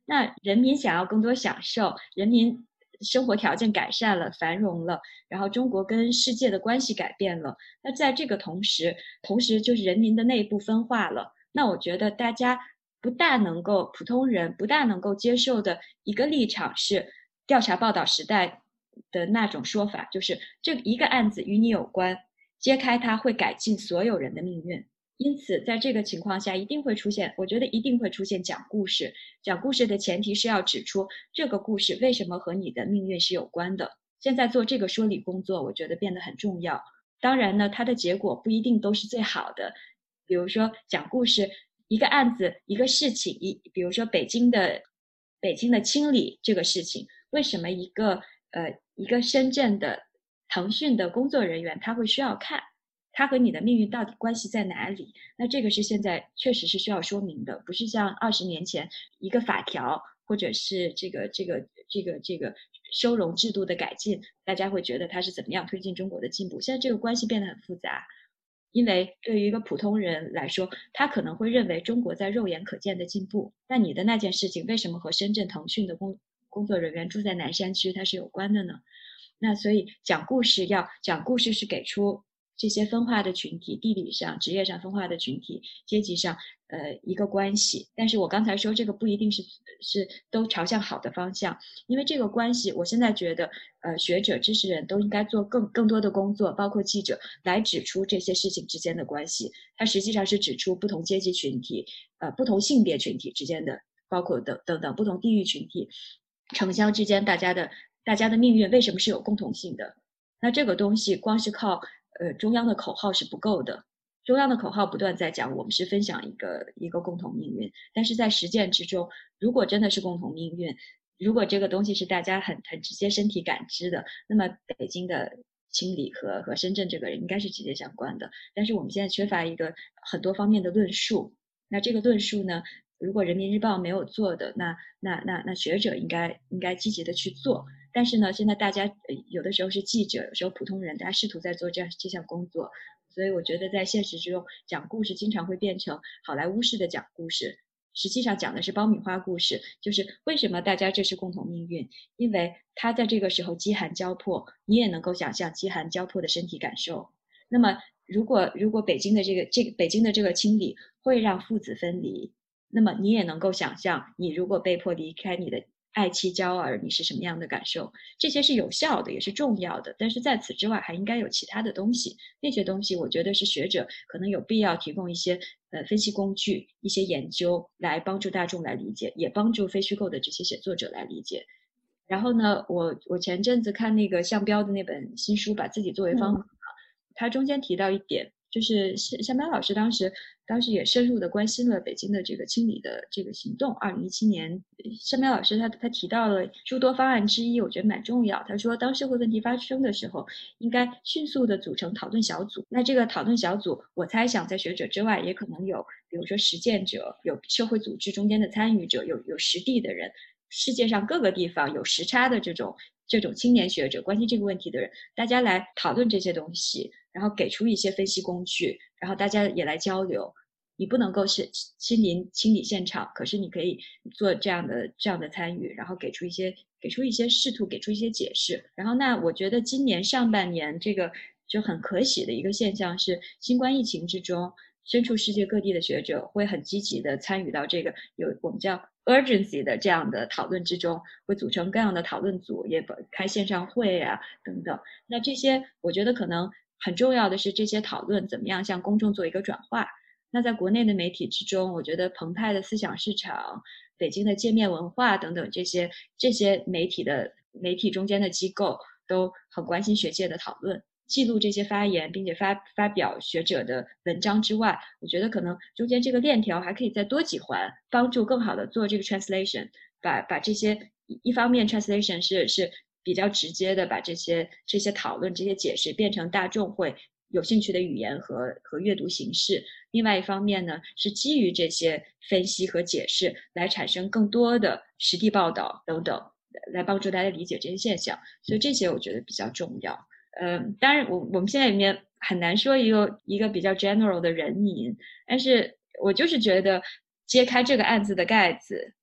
Speaker 3: 那人民想要更多享受，人民生活条件改善了，繁荣了，然后中国跟世界的关系改变了，那在这个同时同时就是人民的内部分化了。那我觉得大家不大能够，普通人不大能够接受的一个立场是调查报道时代的那种说法，就是这一个案子与你有关，揭开它会改进所有人的命运。因此在这个情况下一定会出现，我觉得一定会出现讲故事，讲故事的前提是要指出这个故事为什么和你的命运是有关的。现在做这个说理工作我觉得变得很重要，当然呢它的结果不一定都是最好的，比如说讲故事一个案子一个事情，一比如说北京的北京的清理这个事情，为什么一个呃一个深圳的腾讯的工作人员他会需要看他和你的命运到底关系在哪里？那这个是现在确实是需要说明的，不是像二十年前一个法条或者是这个这个这个这个收容制度的改进，大家会觉得它是怎么样推进中国的进步。现在这个关系变得很复杂，因为对于一个普通人来说，他可能会认为中国在肉眼可见的进步，那你的那件事情为什么和深圳腾讯的工工作人员住在南山区它是有关的呢？那所以讲故事要讲故事是给出这些分化的群体，地理上职业上分化的群体，阶级上呃一个关系。但是我刚才说这个不一定是是都朝向好的方向，因为这个关系我现在觉得呃学者知识人都应该做更更多的工作，包括记者来指出这些事情之间的关系。它实际上是指出不同阶级群体呃不同性别群体之间的，包括等等等不同地域群体城乡之间大家的大家的命运为什么是有共同性的。那这个东西光是靠呃，中央的口号是不够的，中央的口号不断在讲我们是分享一个一个共同命运，但是在实践之中，如果真的是共同命运，如果这个东西是大家很很直接身体感知的，那么北京的清理和和深圳这个人应该是直接相关的。但是我们现在缺乏一个很多方面的论述，那这个论述呢，如果人民日报没有做的，那那那那学者应该应该积极的去做。但是呢，现在大家有的时候是记者，有时候普通人，大家试图在做这样这项工作，所以我觉得在现实之中讲故事经常会变成好莱坞式的讲故事，实际上讲的是爆米花故事，就是为什么大家这是共同命运，因为他在这个时候饥寒交迫，你也能够想象饥寒交迫的身体感受。那么如果如果北京的这个这个北京的这个清理会让父子分离，那么你也能够想象你如果被迫离开你的爱妻娇儿，你是什么样的感受？这些是有效的，也是重要的，但是在此之外还应该有其他的东西，那些东西我觉得是学者可能有必要提供一些呃分析工具，一些研究来帮助大众来理解，也帮助非虚构的这些写作者来理解。然后呢，我我前阵子看那个向彪的那本新书《把自己作为方法》，他中间提到一点，就是向彪老师当时当时也深入的关心了北京的这个清理的这个行动。二零一七年，向彪老师他他提到了诸多方案之一，我觉得蛮重要。他说，当社会问题发生的时候，应该迅速的组成讨论小组。那这个讨论小组，我猜想在学者之外，也可能有，比如说实践者，有社会组织中间的参与者，有有实地的人，世界上各个地方有时差的这种这种青年学者，关心这个问题的人，大家来讨论这些东西，然后给出一些分析工具，然后大家也来交流。你不能够是亲临清理现场，可是你可以做这样的这样的参与，然后给出一些给出一些试图给出一些解释。然后那我觉得今年上半年这个就很可喜的一个现象是，新冠疫情之中，身处世界各地的学者会很积极的参与到这个有我们叫 urgency 的这样的讨论之中，会组成各样的讨论组，也开线上会啊等等。那这些我觉得可能很重要的是，这些讨论怎么样向公众做一个转化。那在国内的媒体之中，我觉得澎湃的思想市场、北京的界面文化等等这些这些媒体的媒体中间的机构都很关心学界的讨论，记录这些发言，并且发发表学者的文章之外，我觉得可能中间这个链条还可以再多几环，帮助更好的做这个 translation， 把把这些一方面 translation 是是比较直接的把这些这些讨论、这些解释变成大众会有兴趣的语言和和阅读形式。另外一方面呢，是基于这些分析和解释来产生更多的实地报道等等，来帮助大家理解这些现象。所以这些我觉得比较重要。嗯，当然我我们现在里面很难说一个一个比较 general 的人名，但是我就是觉得揭开这个案子的盖子，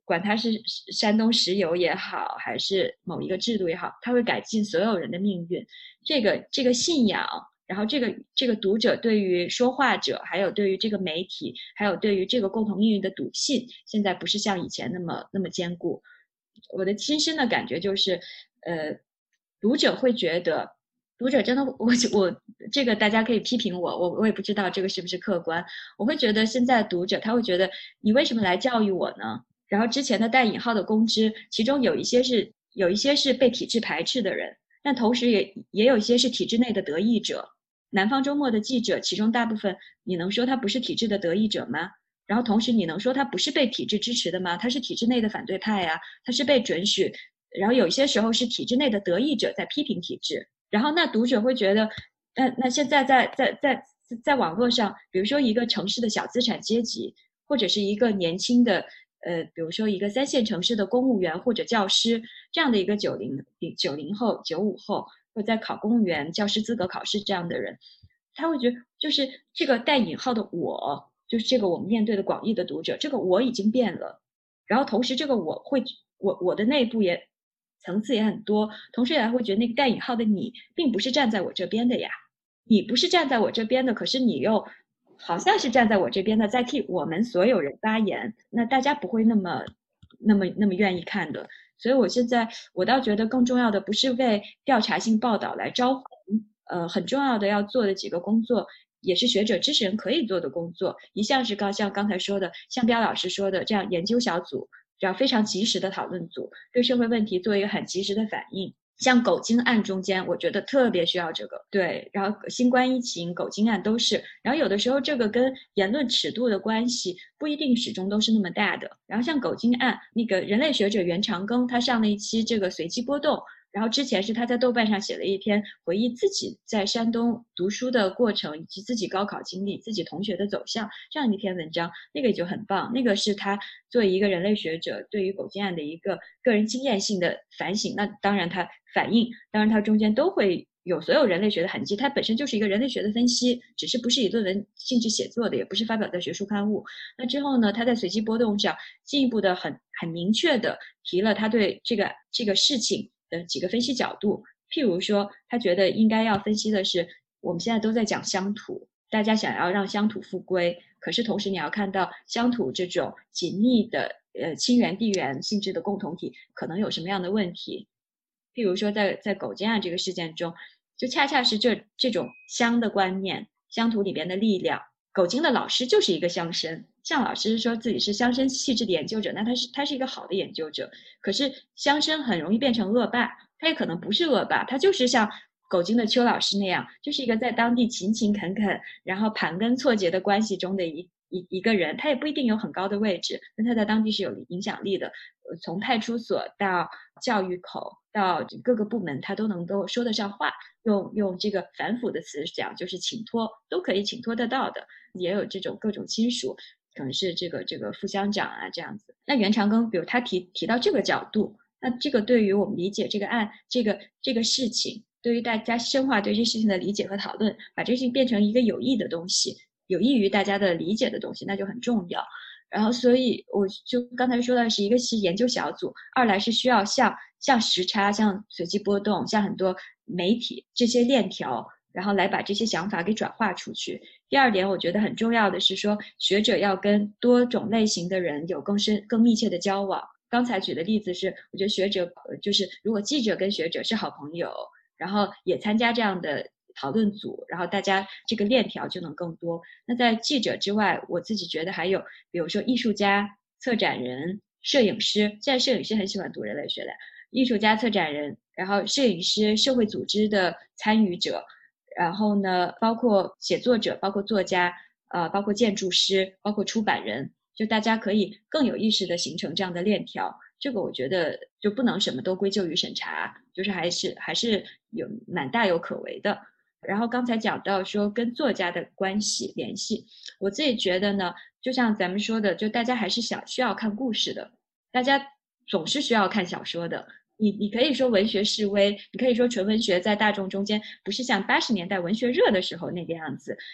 Speaker 3: 管它是山东石油也好，还是某一个制度也好，它会改进所有人的命运。这个这个信仰，然后这个这个读者对于说话者，还有对于这个媒体，还有对于这个共同命运的笃信，现在不是像以前那么那么坚固。我的亲身的感觉就是，呃，读者会觉得。读者真的，我我这个大家可以批评我，我我也不知道这个是不是客观。我会觉得现在读者他会觉得你为什么来教育我呢？然后之前的带引号的公知，其中有一些是有一些是被体制排斥的人，但同时也也有一些是体制内的得益者。南方周末的记者，其中大部分你能说他不是体制的得益者吗？然后同时你能说他不是被体制支持的吗？他是体制内的反对派啊，他是被准许。然后有些时候是体制内的得益者在批评体制。然后那读者会觉得，那那现在在在在在网络上，比如说一个城市的小资产阶级，或者是一个年轻的呃，比如说一个三线城市的公务员或者教师，这样的一个九零九零后、九五后，或者在考公务员、教师资格考试这样的人，他会觉得就是这个带引号的我，就是这个我们面对的广义的读者，这个我已经变了，然后同时这个我会我我的内部也。层次也很多，同时也会觉得那个带引号的你并不是站在我这边的呀，你不是站在我这边的，可是你又好像是站在我这边的，在替我们所有人发言，那大家不会那么那么那么愿意看的。所以我现在我倒觉得更重要的不是为调查性报道来招红，呃，很重要的要做的几个工作，也是学者知识人可以做的工作，一项是刚像刚才说的，像彪老师说的这样研究小组。这样非常及时的讨论组，对社会问题做一个很及时的反应。像狗精案中间，我觉得特别需要这个。对，然后新冠疫情、狗精案都是。然后有的时候这个跟言论尺度的关系不一定始终都是那么大的。然后像狗精案，那个人类学者袁长庚他上了一期这个随机波动。然后之前是他在豆瓣上写了一篇回忆自己在山东读书的过程，以及自己高考经历、自己同学的走向这样一篇文章，那个就很棒。那个是他作为一个人类学者对于狗精案的一个个人经验性的反省。那当然他反应，当然他中间都会有所有人类学的痕迹，它本身就是一个人类学的分析，只是不是以论文性质写作的，也不是发表在学术刊物。那之后呢，他在随机波动上进一步的很很明确的提了他对这个这个事情的几个分析角度，譬如说他觉得应该要分析的是，我们现在都在讲乡土，大家想要让乡土复归，可是同时你要看到乡土这种紧密的呃亲缘地缘性质的共同体可能有什么样的问题。譬如说在在狗精案这个事件中，就恰恰是这这种乡的观念，乡土里边的力量。狗精的老师就是一个乡绅，向老师说自己是乡绅气质的研究者，那他是他是一个好的研究者。可是乡绅很容易变成恶霸，他也可能不是恶霸，他就是像狗精的邱老师那样，就是一个在当地勤勤恳恳，然后盘根错节的关系中的一一一个人，他也不一定有很高的位置，但他在当地是有影响力的。从派出所到教育口到各个部门，他都能够说得上话。用用这个反腐的词讲，就是请托，都可以请托得到的。也有这种各种亲属，可能是这个这个副乡长啊这样子。那袁长庚，比如他提提到这个角度，那这个对于我们理解这个案这个这个事情，对于大家深化对这事情的理解和讨论，把这事情变成一个有益的东西，有益于大家的理解的东西，那就很重要。然后所以我就刚才说的是，一个是研究小组，二来是需要像像时差、像随机波动、像很多媒体这些链条，然后来把这些想法给转化出去。第二点我觉得很重要的是说，学者要跟多种类型的人有更深更密切的交往。刚才举的例子是，我觉得学者就是如果记者跟学者是好朋友，然后也参加这样的讨论组，然后大家这个链条就能更多。那在记者之外，我自己觉得还有比如说艺术家、策展人、摄影师，现在摄影师很喜欢读人类学的，艺术家、策展人，然后摄影师、社会组织的参与者，然后呢包括写作者，包括作家，呃，包括建筑师，包括出版人，就大家可以更有意识地形成这样的链条。这个我觉得就不能什么都归咎于审查，就是还是还是有蛮大有可为的。然后刚才讲到说跟作家的关系联系，我自己觉得呢，就像咱们说的，就大家还是想需要看故事的，大家总是需要看小说的。你你可以说文学式微，你可以说纯文学在大众中间不是像八十年代文学热的时候那个样子，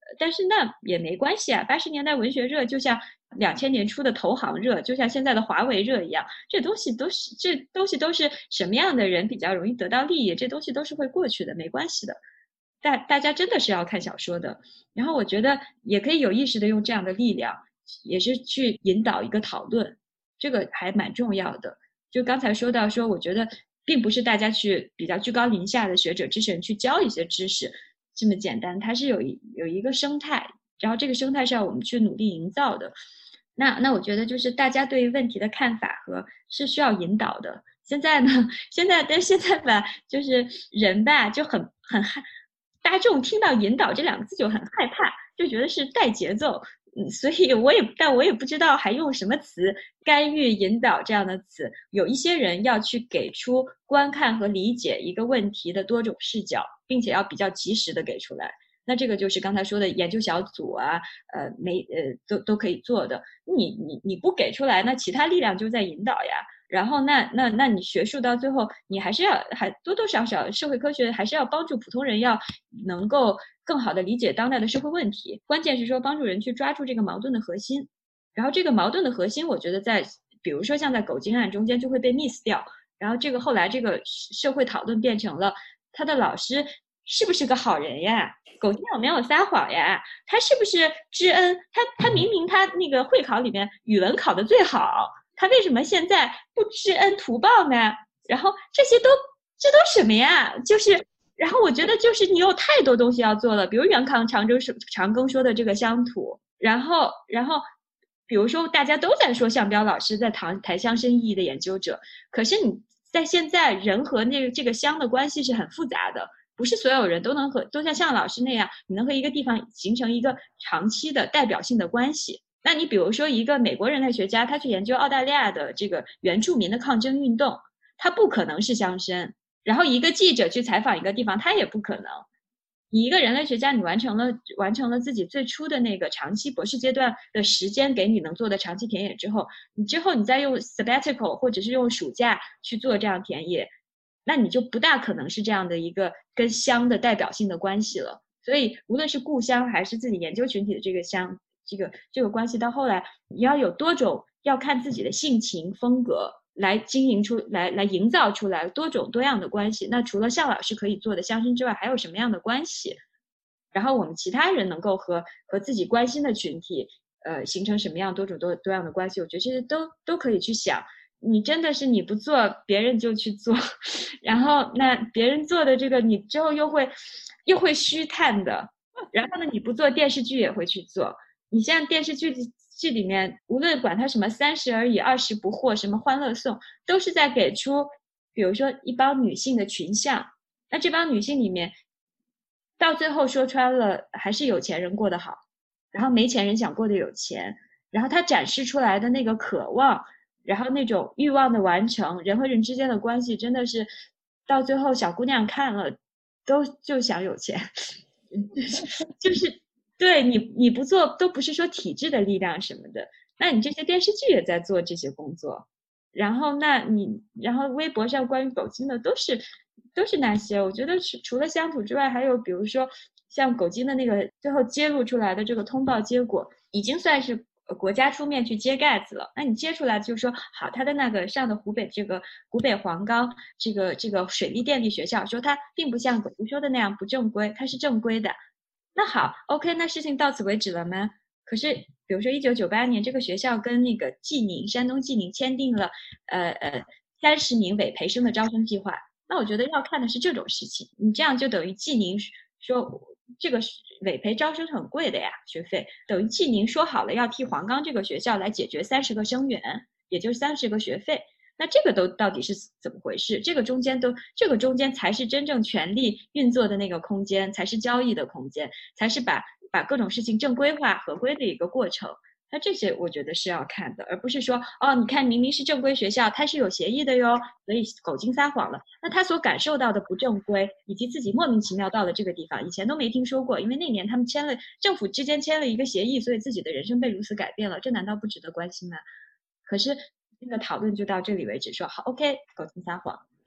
Speaker 3: 但是那也没关系啊，八十年代文学热就像两千年初的投行热，就像现在的华为热一样，这东西都是这东西都是什么样的人比较容易得到利益，这东西都是会过去的，没关系的。大大家真的是要看小说的，然后我觉得也可以有意识的用这样的力量，也是去引导一个讨论，这个还蛮重要的。就刚才说到说，我觉得并不是大家去比较居高临下的学者知识人去教一些知识这么简单，它是有一有一个生态，然后这个生态是要我们去努力营造的。那那我觉得就是大家对于问题的看法和是需要引导的。现在呢，现在但现在吧，就是人吧就很很害。大众听到引导这两个字就很害怕，就觉得是带节奏，嗯，所以我也但我也不知道还用什么词，干预、引导这样的词。有一些人要去给出观看和理解一个问题的多种视角，并且要比较及时的给出来。那这个就是刚才说的研究小组啊，呃，没呃都都可以做的。你你你不给出来，那其他力量就在引导呀。然后那那那你学术到最后，你还是要还多多少少社会科学还是要帮助普通人要能够更好的理解当代的社会问题。关键是说帮助人去抓住这个矛盾的核心，然后这个矛盾的核心，我觉得在比如说像在狗精案中间就会被 miss 掉。然后这个后来这个社会讨论变成了他的老师是不是个好人呀？狗精有没有撒谎呀？他是不是知恩？他他明明他那个会考里面语文考得最好。他为什么现在不知恩图报呢？然后这些都这都什么呀？就是，然后我觉得就是你有太多东西要做了，比如袁康长征长庚说的这个乡土，然后然后比如说大家都在说项彪老师在谈谈乡绅意义的研究者，可是你在现在人和那个这个乡的关系是很复杂的，不是所有人都能和都像项老师那样，你能和一个地方形成一个长期的代表性的关系。那你比如说一个美国人类学家，他去研究澳大利亚的这个原住民的抗争运动，他不可能是乡绅。然后一个记者去采访一个地方，他也不可能。你一个人类学家，你完成了完成了自己最初的那个长期博士阶段的时间给你能做的长期田野之后，你之后你再用 sabbatical 或者是用暑假去做这样田野，那你就不大可能是这样的一个跟乡的代表性的关系了。所以无论是故乡还是自己研究群体的这个乡，这个这个关系到后来，你要有多种，要看自己的性情风格来经营出来，来营造出来多种多样的关系。那除了项老师可以做的乡绅之外，还有什么样的关系？然后我们其他人能够和和自己关心的群体，呃，形成什么样多种多多样的关系？我觉得这些都都可以去想。你真的是你不做，别人就去做，然后那别人做的这个，你之后又会又会虚叹的。然后呢，你不做电视剧也会去做。你像电视剧剧里面，无论管它什么三十而已、二十不惑、什么欢乐颂，都是在给出，比如说一帮女性的群像。那这帮女性里面，到最后说穿了，还是有钱人过得好，然后没钱人想过得有钱，然后他展示出来的那个渴望，然后那种欲望的完成，人和人之间的关系，真的是到最后小姑娘看了都就想有钱，就是。对你，你不做都不是说体制的力量什么的，那你这些电视剧也在做这些工作，然后那你，然后微博上关于狗精的都是都是那些，我觉得是除了乡土之外，还有比如说像狗精的那个最后揭露出来的这个通报结果，已经算是国家出面去揭盖子了。那你揭出来就是说，好，他的那个上的湖北这个湖北黄冈这个这个水利电力学校，说它并不像狗精说的那样不正规，它是正规的。那好 ，OK， 那事情到此为止了吗？可是，比如说一九九八年，这个学校跟那个济宁，山东济宁签订了，呃呃，三十名委培生的招生计划。那我觉得要看的是这种事情，你这样就等于济宁说这个委培招生是很贵的呀，学费等于济宁说好了要替黄冈这个学校来解决三十个生源，也就是三十个学费。那这个都到底是怎么回事？这个中间都，这个中间才是真正权力运作的那个空间，才是交易的空间，才是把把各种事情正规化、合规的一个过程。那这些我觉得是要看的，而不是说哦，你看明明是正规学校，它是有协议的哟，所以狗精撒谎了。那他所感受到的不正规，以及自己莫名其妙到了这个地方，以前都没听说过，因为那年他们签了政府之间签了一个协议，所以自己的人生被如此改变了，这难道不值得关心吗？可是。这个讨论就到这里为止，说好 ，OK， 狗精撒谎。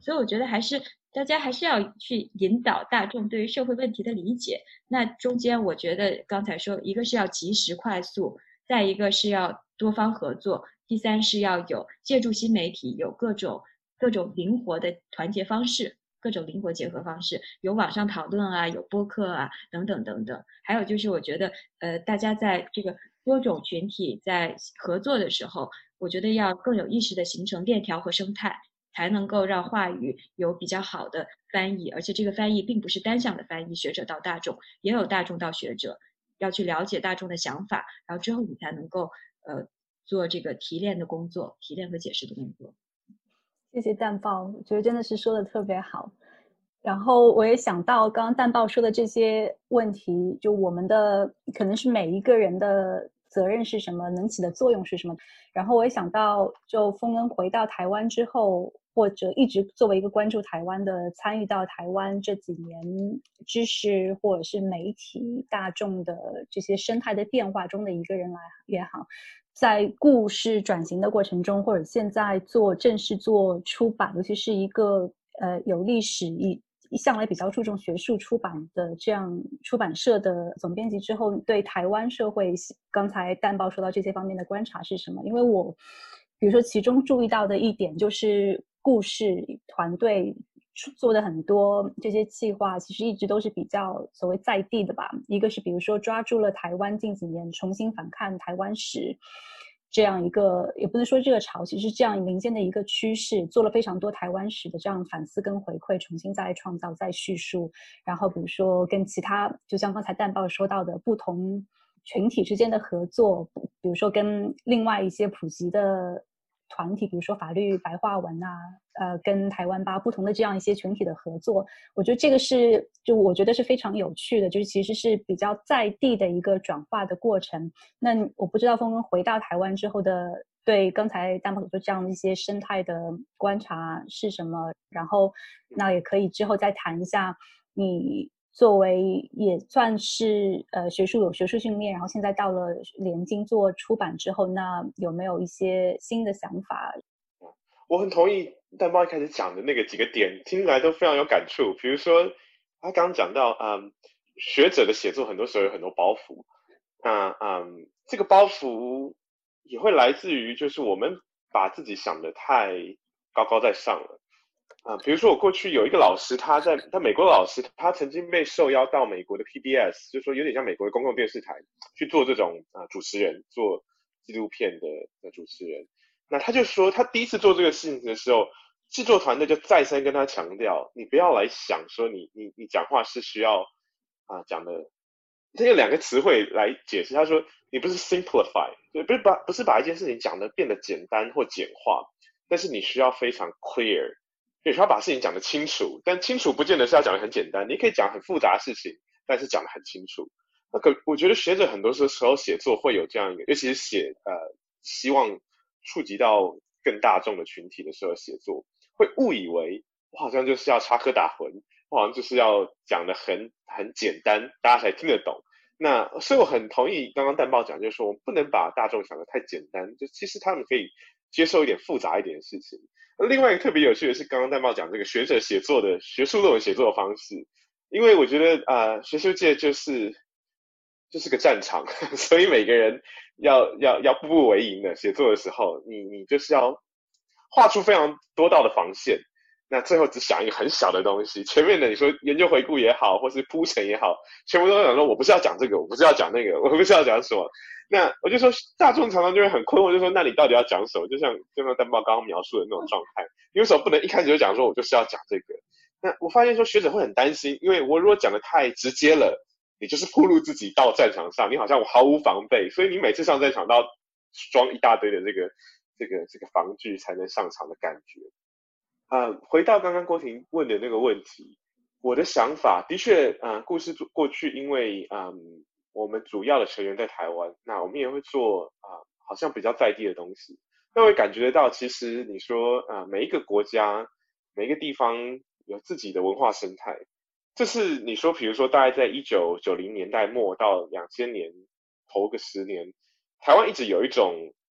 Speaker 3: 所以我觉得还是大家还是要去引导大众对于社会问题的理解。那中间我觉得刚才说，一个是要及时快速，再一个是要多方合作，第三是要有借助新媒体，有各种各种灵活的团结方式，各种灵活结合方式，有网上讨论啊，有播客啊，等等等等。还有就是我觉得，呃，大家在这个多种群体在合作的时候，我觉得要更有意识的形成链条和生态，才能够让话语有比较好的翻译，而且这个翻译并不是单向的翻译，学者到大众，也有大众到学者，要去了解大众的想法，然后之后你才能够呃做这个提炼的工作，提炼和解释的工作。
Speaker 1: 谢谢蛋豹，我觉得真的是说的特别好。然后我也想到刚刚蛋豹说的这些问题，就我们的可能是每一个人的责任是什么，能起的作用是什么。然后我也想到，就丰恩回到台湾之后，或者一直作为一个关注台湾的、参与到台湾这几年知识或者是媒体大众的这些生态的变化中的一个人来也好，在故事转型的过程中，或者现在做正式做出版，尤其是一个呃有历史一一向来比较注重学术出版的这样出版社的总编辑之后，对台湾社会刚才蛋豹说到这些方面的观察是什么？因为我比如说其中注意到的一点就是故事团队做的很多这些企划其实一直都是比较所谓在地的吧，一个是比如说抓住了台湾近几年重新反看台湾史这样一个，也不能说热潮，其实是这样民间的一个趋势，做了非常多台湾史的这样反思跟回馈，重新再创造再叙述，然后比如说跟其他就像刚才蛋豹说到的不同群体之间的合作，比如说跟另外一些普及的团体，比如说法律白话文啊，呃，跟台湾吧不同的这样一些群体的合作，我觉得这个是就我觉得是非常有趣的，就是其实是比较在地的一个转化的过程。那我不知道峰峰回到台湾之后的对刚才蛋豹说这样的一些生态的观察是什么，然后那也可以之后再谈一下你作为也算是呃学术有学术训练，然后现在到了联经做出版之后，那有没有一些新的想法？
Speaker 2: 我很同意蛋豹一开始讲的那个几个点，听起来都非常有感触。比如说他刚刚讲到，嗯，学者的写作很多时候有很多包袱，那嗯，这个包袱也会来自于就是我们把自己想得太高高在上了。啊、呃，比如说我过去有一个老师，他在他美国的老师，他曾经被受邀到美国的 P B S， 就是说有点像美国的公共电视台去做这种啊、呃、主持人，做纪录片的的主持人。那他就说，他第一次做这个事情的时候，制作团队就再三跟他强调，你不要来想说你你你讲话是需要啊讲的，他有两个词汇来解释。他说，你不是 simplify， 就不是把不是把一件事情讲的变得简单或简化，但是你需要非常 clear。你需要把事情讲得清楚，但清楚不见得是要讲得很简单，你可以讲很复杂的事情，但是讲得很清楚。那可我觉得学者很多时候写作会有这样一个，尤其是写呃希望触及到更大众的群体的时候写作，会误以为我好像就是要插科打诨，我好像就是要讲得很很简单，大家才听得懂。那所以我很同意刚刚蛋豹讲，就是说我们不能把大众想得太简单，就其实他们可以接受一点复杂一点的事情。另外一个特别有趣的是，刚刚蛋豹讲这个学者写作的学术论文写作的方式，因为我觉得啊、呃，学术界就是就是个战场，所以每个人要要要步步为营的写作的时候，你你就是要画出非常多道的防线，那最后只想一个很小的东西，前面的你说研究回顾也好，或是铺陈也好，全部都想说我不是要讲这个，我不是要讲那个，我不是要讲什么。那我就说大众常常就会很困惑，就说那你到底要讲什么？就像就像蛋豹刚刚描述的那种状态，你为什么不能一开始就讲说我就是要讲这个？那我发现说学者会很担心，因为我如果讲的太直接了，你就是暴露自己到战场上，你好像我毫无防备，所以你每次上战场都要装一大堆的这个这个这个防具才能上场的感觉。呃，回到刚刚郭婷问的那个问题，我的想法的确，呃，故事过去因为嗯。我们主要的成员在台湾，那我们也会做啊、呃，好像比较在地的东西。那会感觉得到，其实你说啊、呃，每一个国家、每一个地方有自己的文化生态。这是你说，比如说，大概在一九九零年代末到两千年头个十年，台湾一直有一种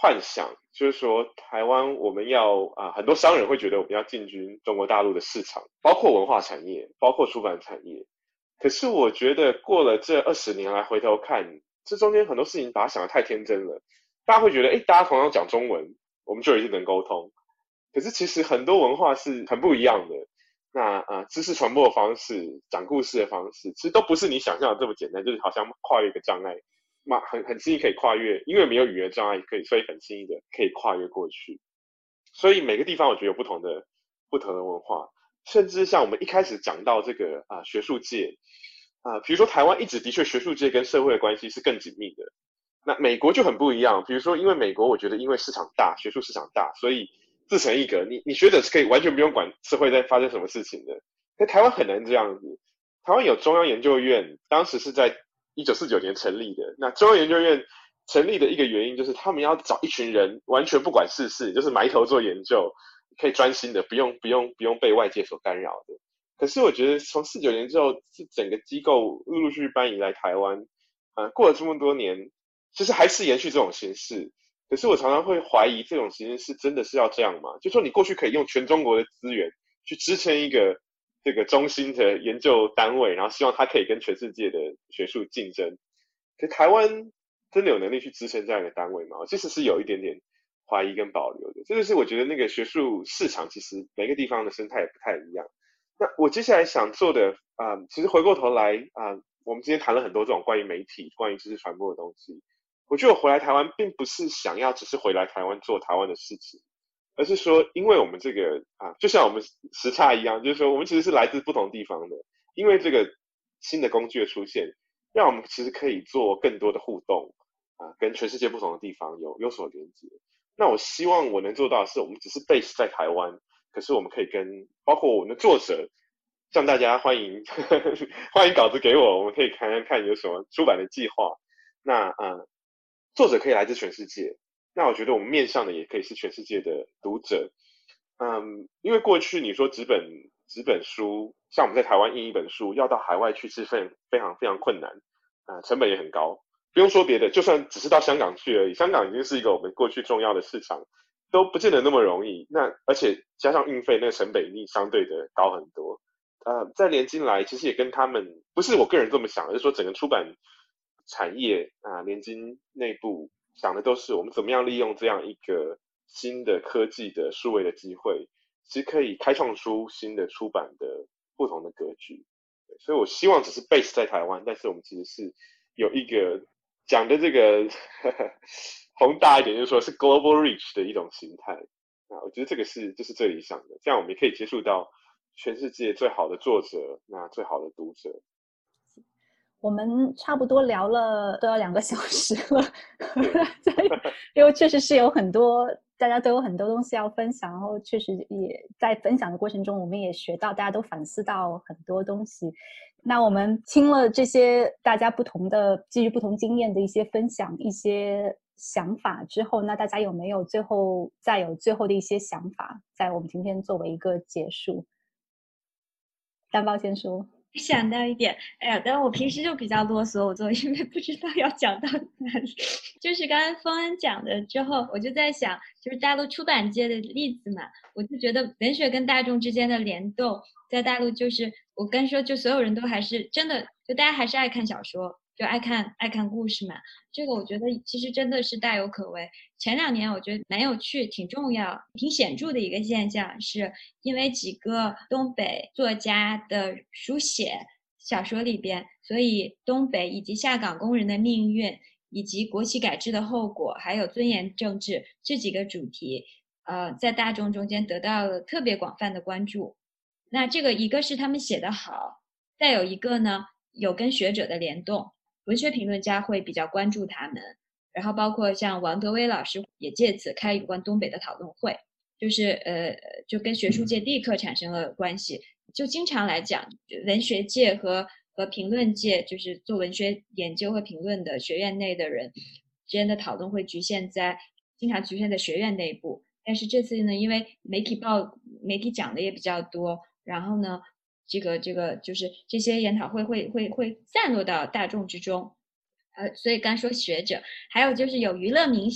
Speaker 2: 幻想，就是说台湾我们要啊、呃，很多商人会觉得我们要进军中国大陆的市场，包括文化产业，包括出版产业。可是我觉得过了这二十年来回头看，这中间很多事情把它想得太天真了。大家会觉得，哎，大家同样讲中文，我们就已经能沟通。可是其实很多文化是很不一样的。那啊、呃，知识传播的方式、讲故事的方式，其实都不是你想象的这么简单，就是好像跨越一个障碍。嘛，很很轻易可以跨越，因为没有语言障碍，可以所以很轻易的可以跨越过去。所以每个地方我觉得有不同的不同的文化，甚至像我们一开始讲到这个啊、呃、学术界啊、呃，比如说台湾一直的确学术界跟社会的关系是更紧密的。那美国就很不一样，比如说因为美国我觉得因为市场大，学术市场大，所以自成一格，你你学者是可以完全不用管社会在发生什么事情的。可台湾很难这样子，台湾有中央研究院，当时是在一九四九年成立的。那中央研究院成立的一个原因就是他们要找一群人完全不管世事，就是埋头做研究，可以专心的，不用不用不用被外界所干扰的。可是我觉得从四九年之后，是整个机构陆陆续续搬移来台湾，呃，过了这么多年，其实还是延续这种形式。可是我常常会怀疑这种形式是真的是要这样吗？就说你过去可以用全中国的资源去支撑一个这个中心的研究单位，然后希望它可以跟全世界的学术竞争。可台湾真的有能力去支撑这样一个单位吗？我其实是有一点点怀疑跟保留的。这就是我觉得那个学术市场其实每个地方的生态也不太一样。那我接下来想做的啊、呃，其实回过头来啊、呃，我们今天谈了很多这种关于媒体、关于知识传播的东西。我觉得我回来台湾并不是想要只是回来台湾做台湾的事情，而是说，因为我们这个啊，就像我们时差一样，就是说我们其实是来自不同地方的，因为这个新的工具的出现，让我们其实可以做更多的互动啊，跟全世界不同的地方有有所连接。那我希望我能做到的是，我们只是 base 在台湾，可是我们可以跟包括我们的作者，向大家欢迎呵呵欢迎稿子给我，我们可以看看看有什么出版的计划。那啊，作者可以来自全世界。那我觉得我们面向的也可以是全世界的读者，嗯，因为过去你说纸本纸本书，像我们在台湾印一本书，要到海外去是非常非常非常困难，啊、呃，成本也很高。不用说别的，就算只是到香港去而已，香港已经是一个我们过去重要的市场，都不见得那么容易。那而且加上运费，那个成本一定相对的高很多。呃，再连进来，其实也跟他们不是我个人这么想，而是说整个出版产业啊、呃，联经内部。想的都是我们怎么样利用这样一个新的科技的数位的机会，其实可以开创出新的出版的不同的格局。所以我希望只是 base 在台湾，但是我们其实是有一个讲的这个呵呵宏大一点，就是说是 global reach 的一种形态。那我觉得这个是就是最理想的，这样我们也可以接触到全世界最好的作者，那最好的读者。
Speaker 1: 我们差不多聊了都要两个小时了因为确实是有很多大家都有很多东西要分享，然后确实也在分享的过程中我们也学到，大家都反思到很多东西。那我们听了这些大家不同的基于不同经验的一些分享，一些想法之后，那大家有没有最后再有最后的一些想法，在我们今天作为一个结束？丹包先说。
Speaker 3: 想到一点，哎呀，但我平时就比较啰嗦，我做因为不知道要讲到哪里。就是刚才方恩讲的之后，我就在想，就是大陆出版界的例子嘛，我就觉得文学跟大众之间的联动，在大陆就是我跟说，就所有人都还是真的，就大家还是爱看小说，就爱看爱看故事嘛。这个我觉得其实真的是大有可为。前两年我觉得蛮有趣、挺重要、挺显著的一个现象，是因为几个东北作家的书写小说里边，所以东北以及下岗工人的命运，以及国企改制的后果，还有尊严政治这几个主题，呃，在大众中间得到了特别广泛的关注。那这个一个是他们写得好，再有一个呢，有跟学者的联动，文学评论家会比较关注他们。然后包括像王德威老师也借此开有关东北的讨论会，就是呃，就跟学术界立刻产生了关系。就经常来讲，文学界和和评论界，就是做文学研究和评论的学院内的人之间的讨论会局限在经常局限在学院内部。但是这次呢，因为媒体报媒体讲的也比较多，然后呢，这个这个就是这些研讨会会会会散落到大众之中。呃，所以刚说学者，还有就是有娱乐明星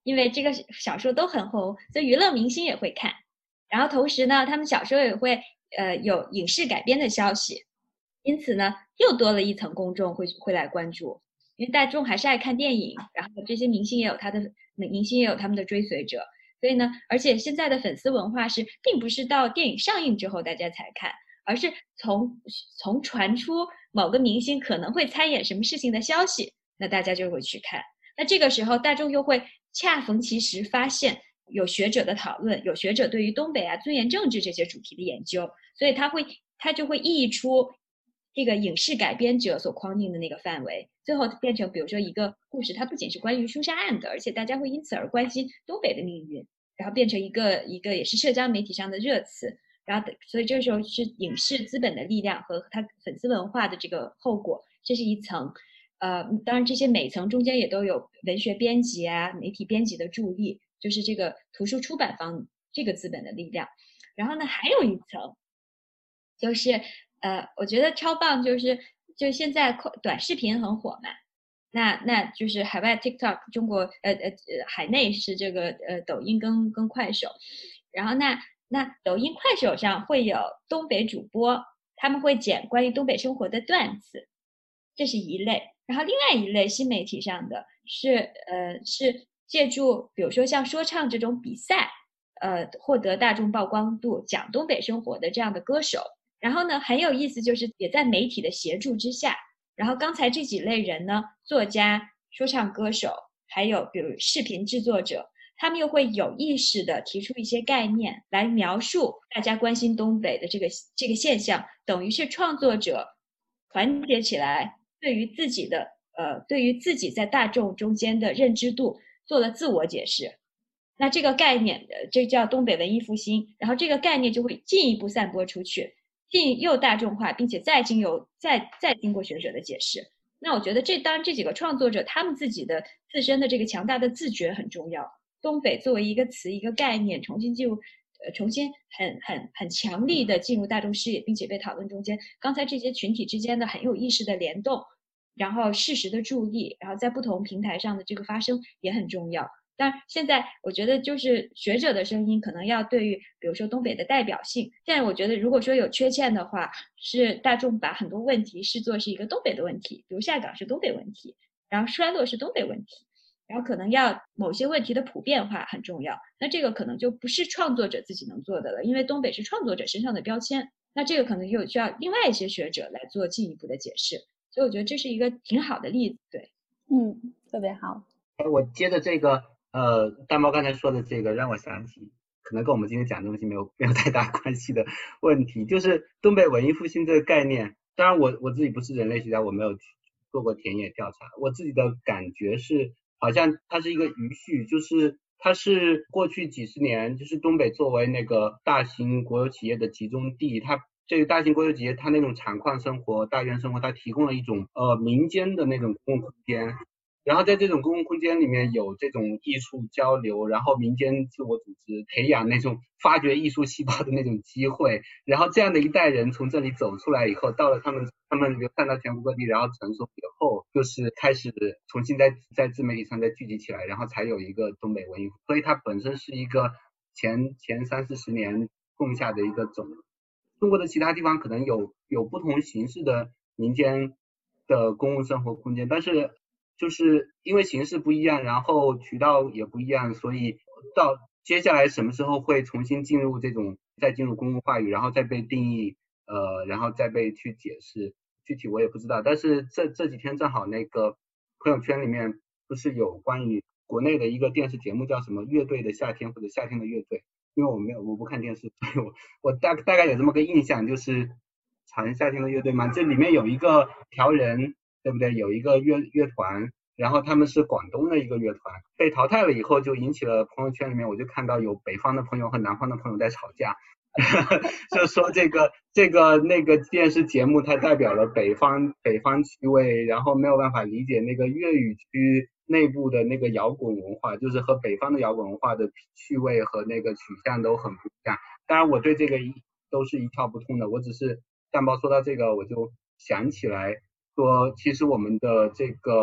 Speaker 3: 因为这个小说都很红，所以娱乐明星也会看。然后同时呢，他们小时候也会呃有影视改编的消息，因此呢，又多了一层公众会会来关注，因为大众还是爱看电影，然后这些明星也有他的明星也有他们的追随者，所以呢，而且现在的粉丝文化是，并不是到电影上映之后大家才看，而是从从传出某个明星可能会参演什么事情的消息，那大家就会去看。那这个时候大众又会恰逢其时发现有学者的讨论，有学者对于东北啊、尊严政治这些主题的研究，所以他会他就会溢出这个影视改编者所框定的那个范围，最后变成比如说一个故事，它不仅是关于凶杀案的，而且大家会因此而关心东北的命运，然后变成一个一个也是社交媒体上的热词。然后所以这个时候是影视资本的力量和它粉丝文化的这个后果，这是一层。呃，当然这些每层中间也都有文学编辑啊、媒体编辑的助力，就是这个图书出版方这个资本的力量。然后呢，还有一层，就是呃，我觉得超棒，就是就现在短视频很火嘛，那那就是海外 TikTok， 中国呃呃海内是这个呃抖音跟跟快手，然后那那抖音、快手上会有东北主播，他们会剪关于东北生活的段子，这是一类。然后另外一类新媒体上的是呃是借助比如说像说唱这种比赛，呃获得大众曝光度，讲东北生活的这样的歌手。然后呢，很有意思，就是也在媒体的协助之下，然后刚才这几类人呢，作家、说唱歌手，还有比如视频制作者，他们又会有意识的提出一些概念来描述大家关心东北的这个这个现象，等于是创作者团结起来，对于自己的呃，对于自己在大众中间的认知度做了自我解释。那这个概念的，这叫东北文艺复兴，然后这个概念就会进一步散播出去，进又大众化，并且再经由再再经过学者的解释。那我觉得这当然这几个创作者他们自己的自身的这个强大的自觉很重要。东北作为一个词一个概念，重新进入呃重新很很很强力的进入大众视野，并且被讨论中间，刚才这些群体之间的很有意识的联动，然后事实的助力，然后在不同平台上的这个发声也很重要。但现在我觉得就是学者的声音可能要对于比如说东北的代表性，现在我觉得如果说有缺陷的话，是大众把很多问题视作是一个东北的问题，比如下岗是东北问题，然后衰落是东北问题，然后可能要某些问题的普遍化很重要，那这个可能就不是创作者自己能做的了，因为东北是创作者身上的标签，那这个可能就需要另外一些学者来做进一步的解释，所以我觉得这是一个挺好的例子。对，
Speaker 1: 嗯，特别好。
Speaker 4: 我接着这个呃，大猫刚才说的这个，让我想起可能跟我们今天讲的东西没有没有太大关系的问题，就是东北文艺复兴这个概念。当然我我自己不是人类学家，我没有做过田野调查，我自己的感觉是，好像它是一个余绪，就是它是过去几十年，就是东北作为那个大型国有企业的集中地，它这个大型国有企业它那种厂矿生活、大院生活，它提供了一种呃民间的那种公共空间。然后在这种公共空间里面有这种艺术交流，然后民间自我组织，培养那种发掘艺术细胞的那种机会，然后这样的一代人从这里走出来以后，到了他们他们流散到全国各地，然后成熟以后，就是开始重新在在自媒体上再聚集起来，然后才有一个东北文艺，所以它本身是一个前前三四十年种下的一个种。中国的其他地方可能有有不同形式的民间的公共生活空间，但是就是因为形式不一样，然后渠道也不一样，所以到接下来什么时候会重新进入这种再进入公共话语，然后再被定义，呃，然后再被去解释，具体我也不知道。但是这这几天正好那个朋友圈里面不是有关于国内的一个电视节目叫什么乐队的夏天或者夏天的乐队，因为我没有我不看电视，所以我我大大概有这么个印象，就是好像夏天的乐队嘛，这里面有一个调人。对不对？有一个乐乐团，然后他们是广东的一个乐团，被淘汰了以后就引起了朋友圈里面，我就看到有北方的朋友和南方的朋友在吵架，就说这个这个那个电视节目它代表了北方北方趣味，然后没有办法理解那个粤语区内部的那个摇滚文化，就是和北方的摇滚文化的趣味和那个取向都很不一样。当然我对这个都是一窍不通的，我只是蛋包说到这个我就想起来说，其实我们的这个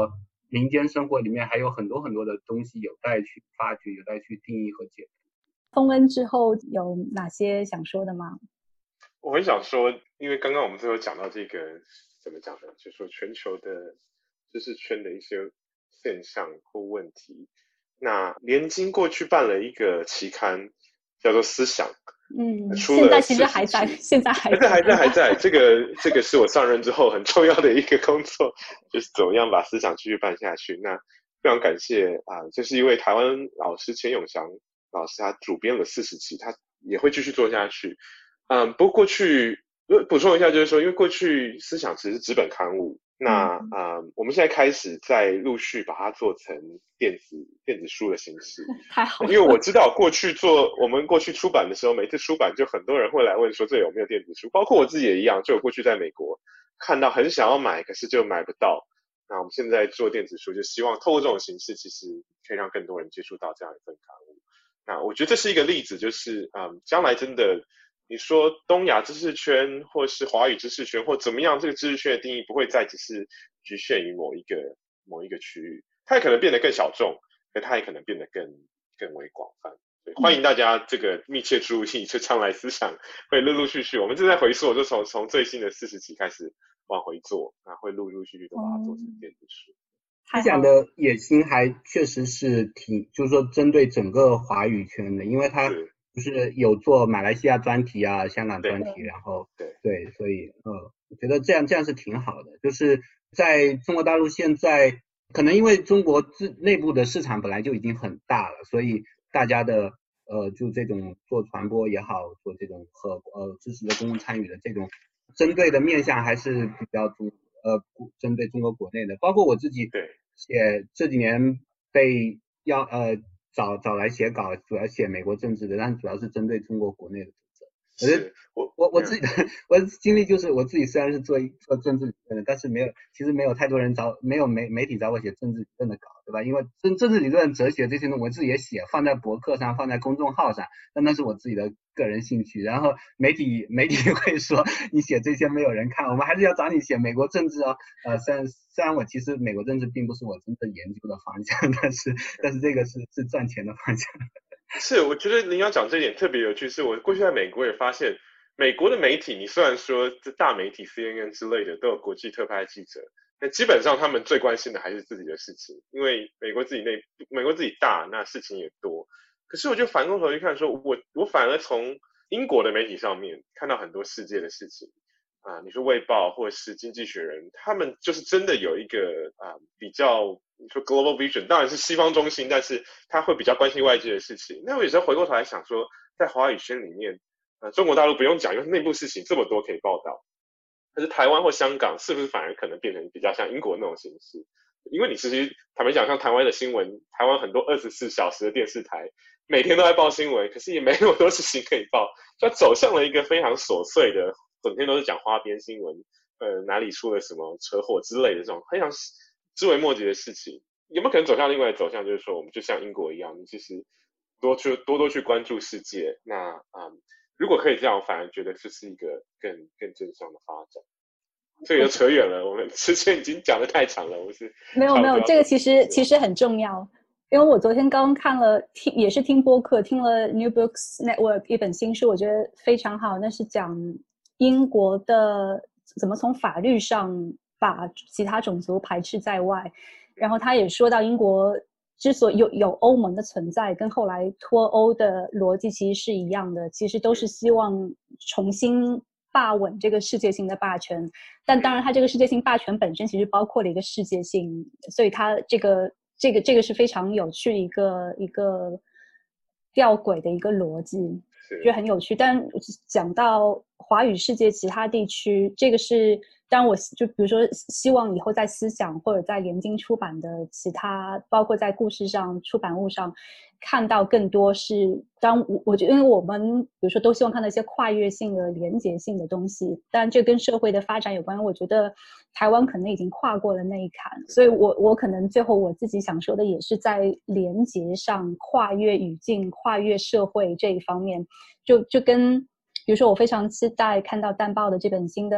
Speaker 4: 民间生活里面还有很多很多的东西有待去发掘，有待去定义和解。
Speaker 1: 丰恩之后有哪些想说的吗？
Speaker 2: 我很想说，因为刚刚我们最后讲到这个怎么讲呢，就是说全球的知识圈的一些现象或问题。那联经过去办了一个期刊叫做思想，
Speaker 1: 嗯，现在其实还在，现在还在，
Speaker 2: 还在，还在。这个这个是我上任之后很重要的一个工作，就是怎么样把思想继续办下去。那非常感谢啊、呃，这是一位台湾老师钱永祥老师，他主编了四十期，他也会继续做下去。嗯，不过过去补充一下，就是说，因为过去思想只是纸本刊物，那啊、嗯呃，我们现在开始在陆续把它做成电子电子书的形式。
Speaker 1: 太好了，
Speaker 2: 因为我知道过去做我们过去出版的时候，每次出版就很多人会来问说这有没有电子书，包括我自己也一样，就我过去在美国看到很想要买，可是就买不到。那我们现在做电子书，就希望透过这种形式，其实可以让更多人接触到这样一份刊物。那我觉得这是一个例子，就是嗯，将来真的。你说东亚知识圈或是华语知识圈或怎么样，这个知识圈的定义不会再只是局限于某一个某一个区域，它也可能变得更小众，可它也可能变得更更为广泛。对，欢迎大家这个密切注意，就将来思想会陆陆续续，我们正在回溯，就从从最新的四十期开始往回做，那会陆陆续续都把它做成电子书。
Speaker 4: 思想的野心还确实是挺，就是说针对整个华语圈的，因为它。就是有做马来西亚专题啊，香港专题，然后
Speaker 2: 对
Speaker 4: 对，所以呃，我觉得这样这样是挺好的。就是在中国大陆现在，可能因为中国自内部的市场本来就已经很大了，所以大家的呃，就这种做传播也好，做这种和呃知识的公共参与的这种针对的面向还是比较中呃针对中国国内的，包括我自己也这几年被要呃。找找来写稿，主要写美国政治的，但主要是针对中国国内的政治。我觉得我我我自己的、嗯、我的经历就是，我自己虽然是做做政治理论的，但是没有，其实没有太多人找，没有媒媒体找我写政治理论的稿，对吧？因为政政治理论、哲学这些呢，我自己也写，放在博客上，放在公众号上，但那是我自己的个人兴趣。然后媒体媒体会说你写这些没有人看，我们还是要找你写美国政治哦。呃，虽然虽然我其实美国政治并不是我真正研究的方向，但是但是这个是是赚钱的方向。
Speaker 2: 是，我觉得您要讲这一点特别有趣，是我过去在美国也发现，美国的媒体，你虽然说这大媒体 C N N 之类的都有国际特派记者，那基本上他们最关心的还是自己的事情，因为美国自己内美国自己大，那事情也多。可是我就反过头去看说，我我反而从英国的媒体上面看到很多世界的事情啊，你说卫报或者是经济学人，他们就是真的有一个啊比较。你说 global vision 当然是西方中心，但是他会比较关心外界的事情。那我有时候回过头来想说，在华语圈里面，呃，中国大陆不用讲，因为内部事情这么多可以报道。可是台湾或香港是不是反而可能变成比较像英国那种形式？因为你其实坦白讲，像台湾的新闻，台湾很多二十四小时的电视台，每天都在报新闻，可是也没那么多事情可以报，就走向了一个非常琐碎的，整天都是讲花边新闻，呃，哪里出了什么车祸之类的这种非常枝微末节的事情，有没有可能走向另外的走向？就是说，我们就像英国一样，你其实多去多多去关注世界。那嗯，如果可以这样，我反而觉得这是一个更更正向的发展。这个就扯远了，我们之前已经讲得太长了，我是
Speaker 1: 没有没有，这个其实其实很重要。因为我昨天刚看了听也是听播客，听了 New Books Network 一本新书，我觉得非常好。那是讲英国的怎么从法律上把其他种族排斥在外，然后他也说到英国之所以有有欧盟的存在，跟后来脱欧的逻辑其实是一样的，其实都是希望重新霸稳这个世界性的霸权。但当然它这个世界性霸权本身其实包括了一个世界性，所以它这个这个这个是非常有趣的一个一个吊诡的一个逻辑，觉得很有趣。但讲到华语世界其他地区，这个是当然我就比如说希望以后在思想或者在联经出版的其他，包括在故事上出版物上看到更多是，当然我我觉得因为我们比如说都希望看到一些跨越性的连结性的东西，但这跟社会的发展有关。我觉得台湾可能已经跨过了那一坎，所以我我可能最后我自己想说的也是在连结上跨越语境跨越社会这一方面，就就跟比如说我非常期待看到淡报的这本新的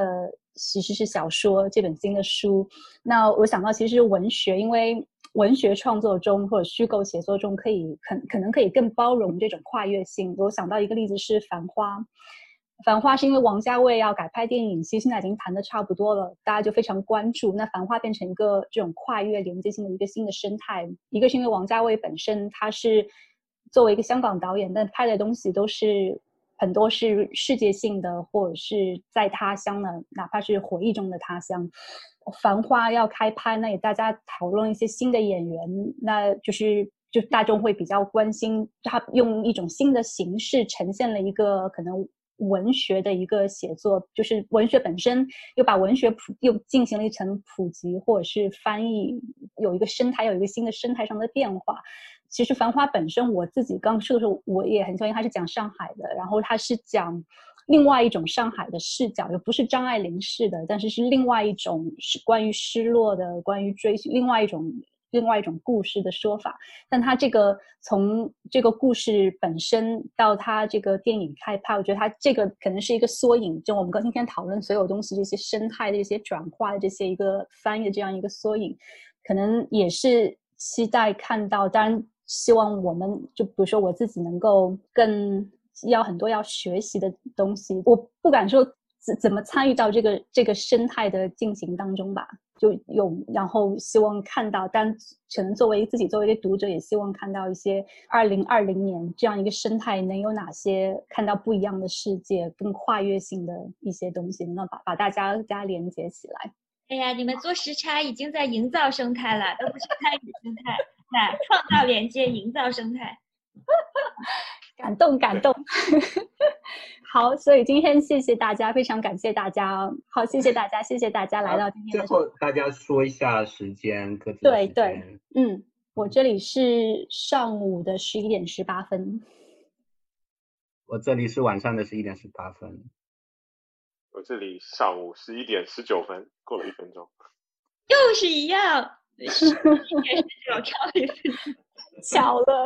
Speaker 1: 其实是小说这本新的书。那我想到其实是文学，因为文学创作中或者虚构写作中可以可可能可以更包容这种跨越性。我想到一个例子是《繁花》，《繁花》是因为王家卫要改拍电影，其实现在已经谈得差不多了，大家就非常关注。那《繁花》变成一个这种跨越连接性的一个新的生态，一个是因为王家卫本身他是作为一个香港导演，但拍的东西都是很多是世界性的，或者是在他乡的，哪怕是回忆中的他乡。繁花要开拍，那也大家讨论一些新的演员，那就是就大众会比较关心他用一种新的形式呈现了一个可能文学的一个写作，就是文学本身又把文学普又进行了一层普及或者是翻译，有一个生态，有一个新的生态上的变化。其实《繁花》本身，我自己刚说的时候，我也很喜欢，它是讲上海的，然后它是讲另外一种上海的视角，又不是张爱玲式的，但是是另外一种是关于失落的，关于追寻，另外一种另外一种故事的说法。但它这个从这个故事本身到它这个电影开拍，我觉得它这个可能是一个缩影，就我们刚今天讨论所有东西这些生态的这些转化的这些一个翻译的这样一个缩影，可能也是期待看到，当然希望我们就比如说我自己能够更要很多要学习的东西，我不敢说怎么参与到这个这个生态的进行当中吧，就有然后希望看到，但可能作为自己作为一个读者，也希望看到一些二零二零年这样一个生态能有哪些看到不一样的世界，更跨越性的一些东西，能够把把大家大家连接起来。
Speaker 3: 哎呀，你们做时差已经在营造生态了，都不是参与生态，来创造连接，营造生态。
Speaker 1: 感动感动好，所以今天谢谢大家，非常感谢大家。好，谢谢大家，谢谢大家来到今天的。
Speaker 4: 最后大家说一下时间，各自
Speaker 1: 对对，嗯，我这里是上午的十一点十八分，
Speaker 4: 我这里是晚上的十一点十八分，
Speaker 2: 我这里上午十一点十九分，过了一分钟，
Speaker 3: 又是一样，十一点十九跳了一分钟，
Speaker 1: 巧了。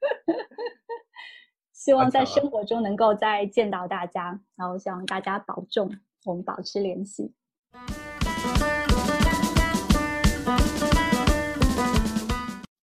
Speaker 1: 希望在生活中能够再见到大家，然后希望大家保重，我们保持联系。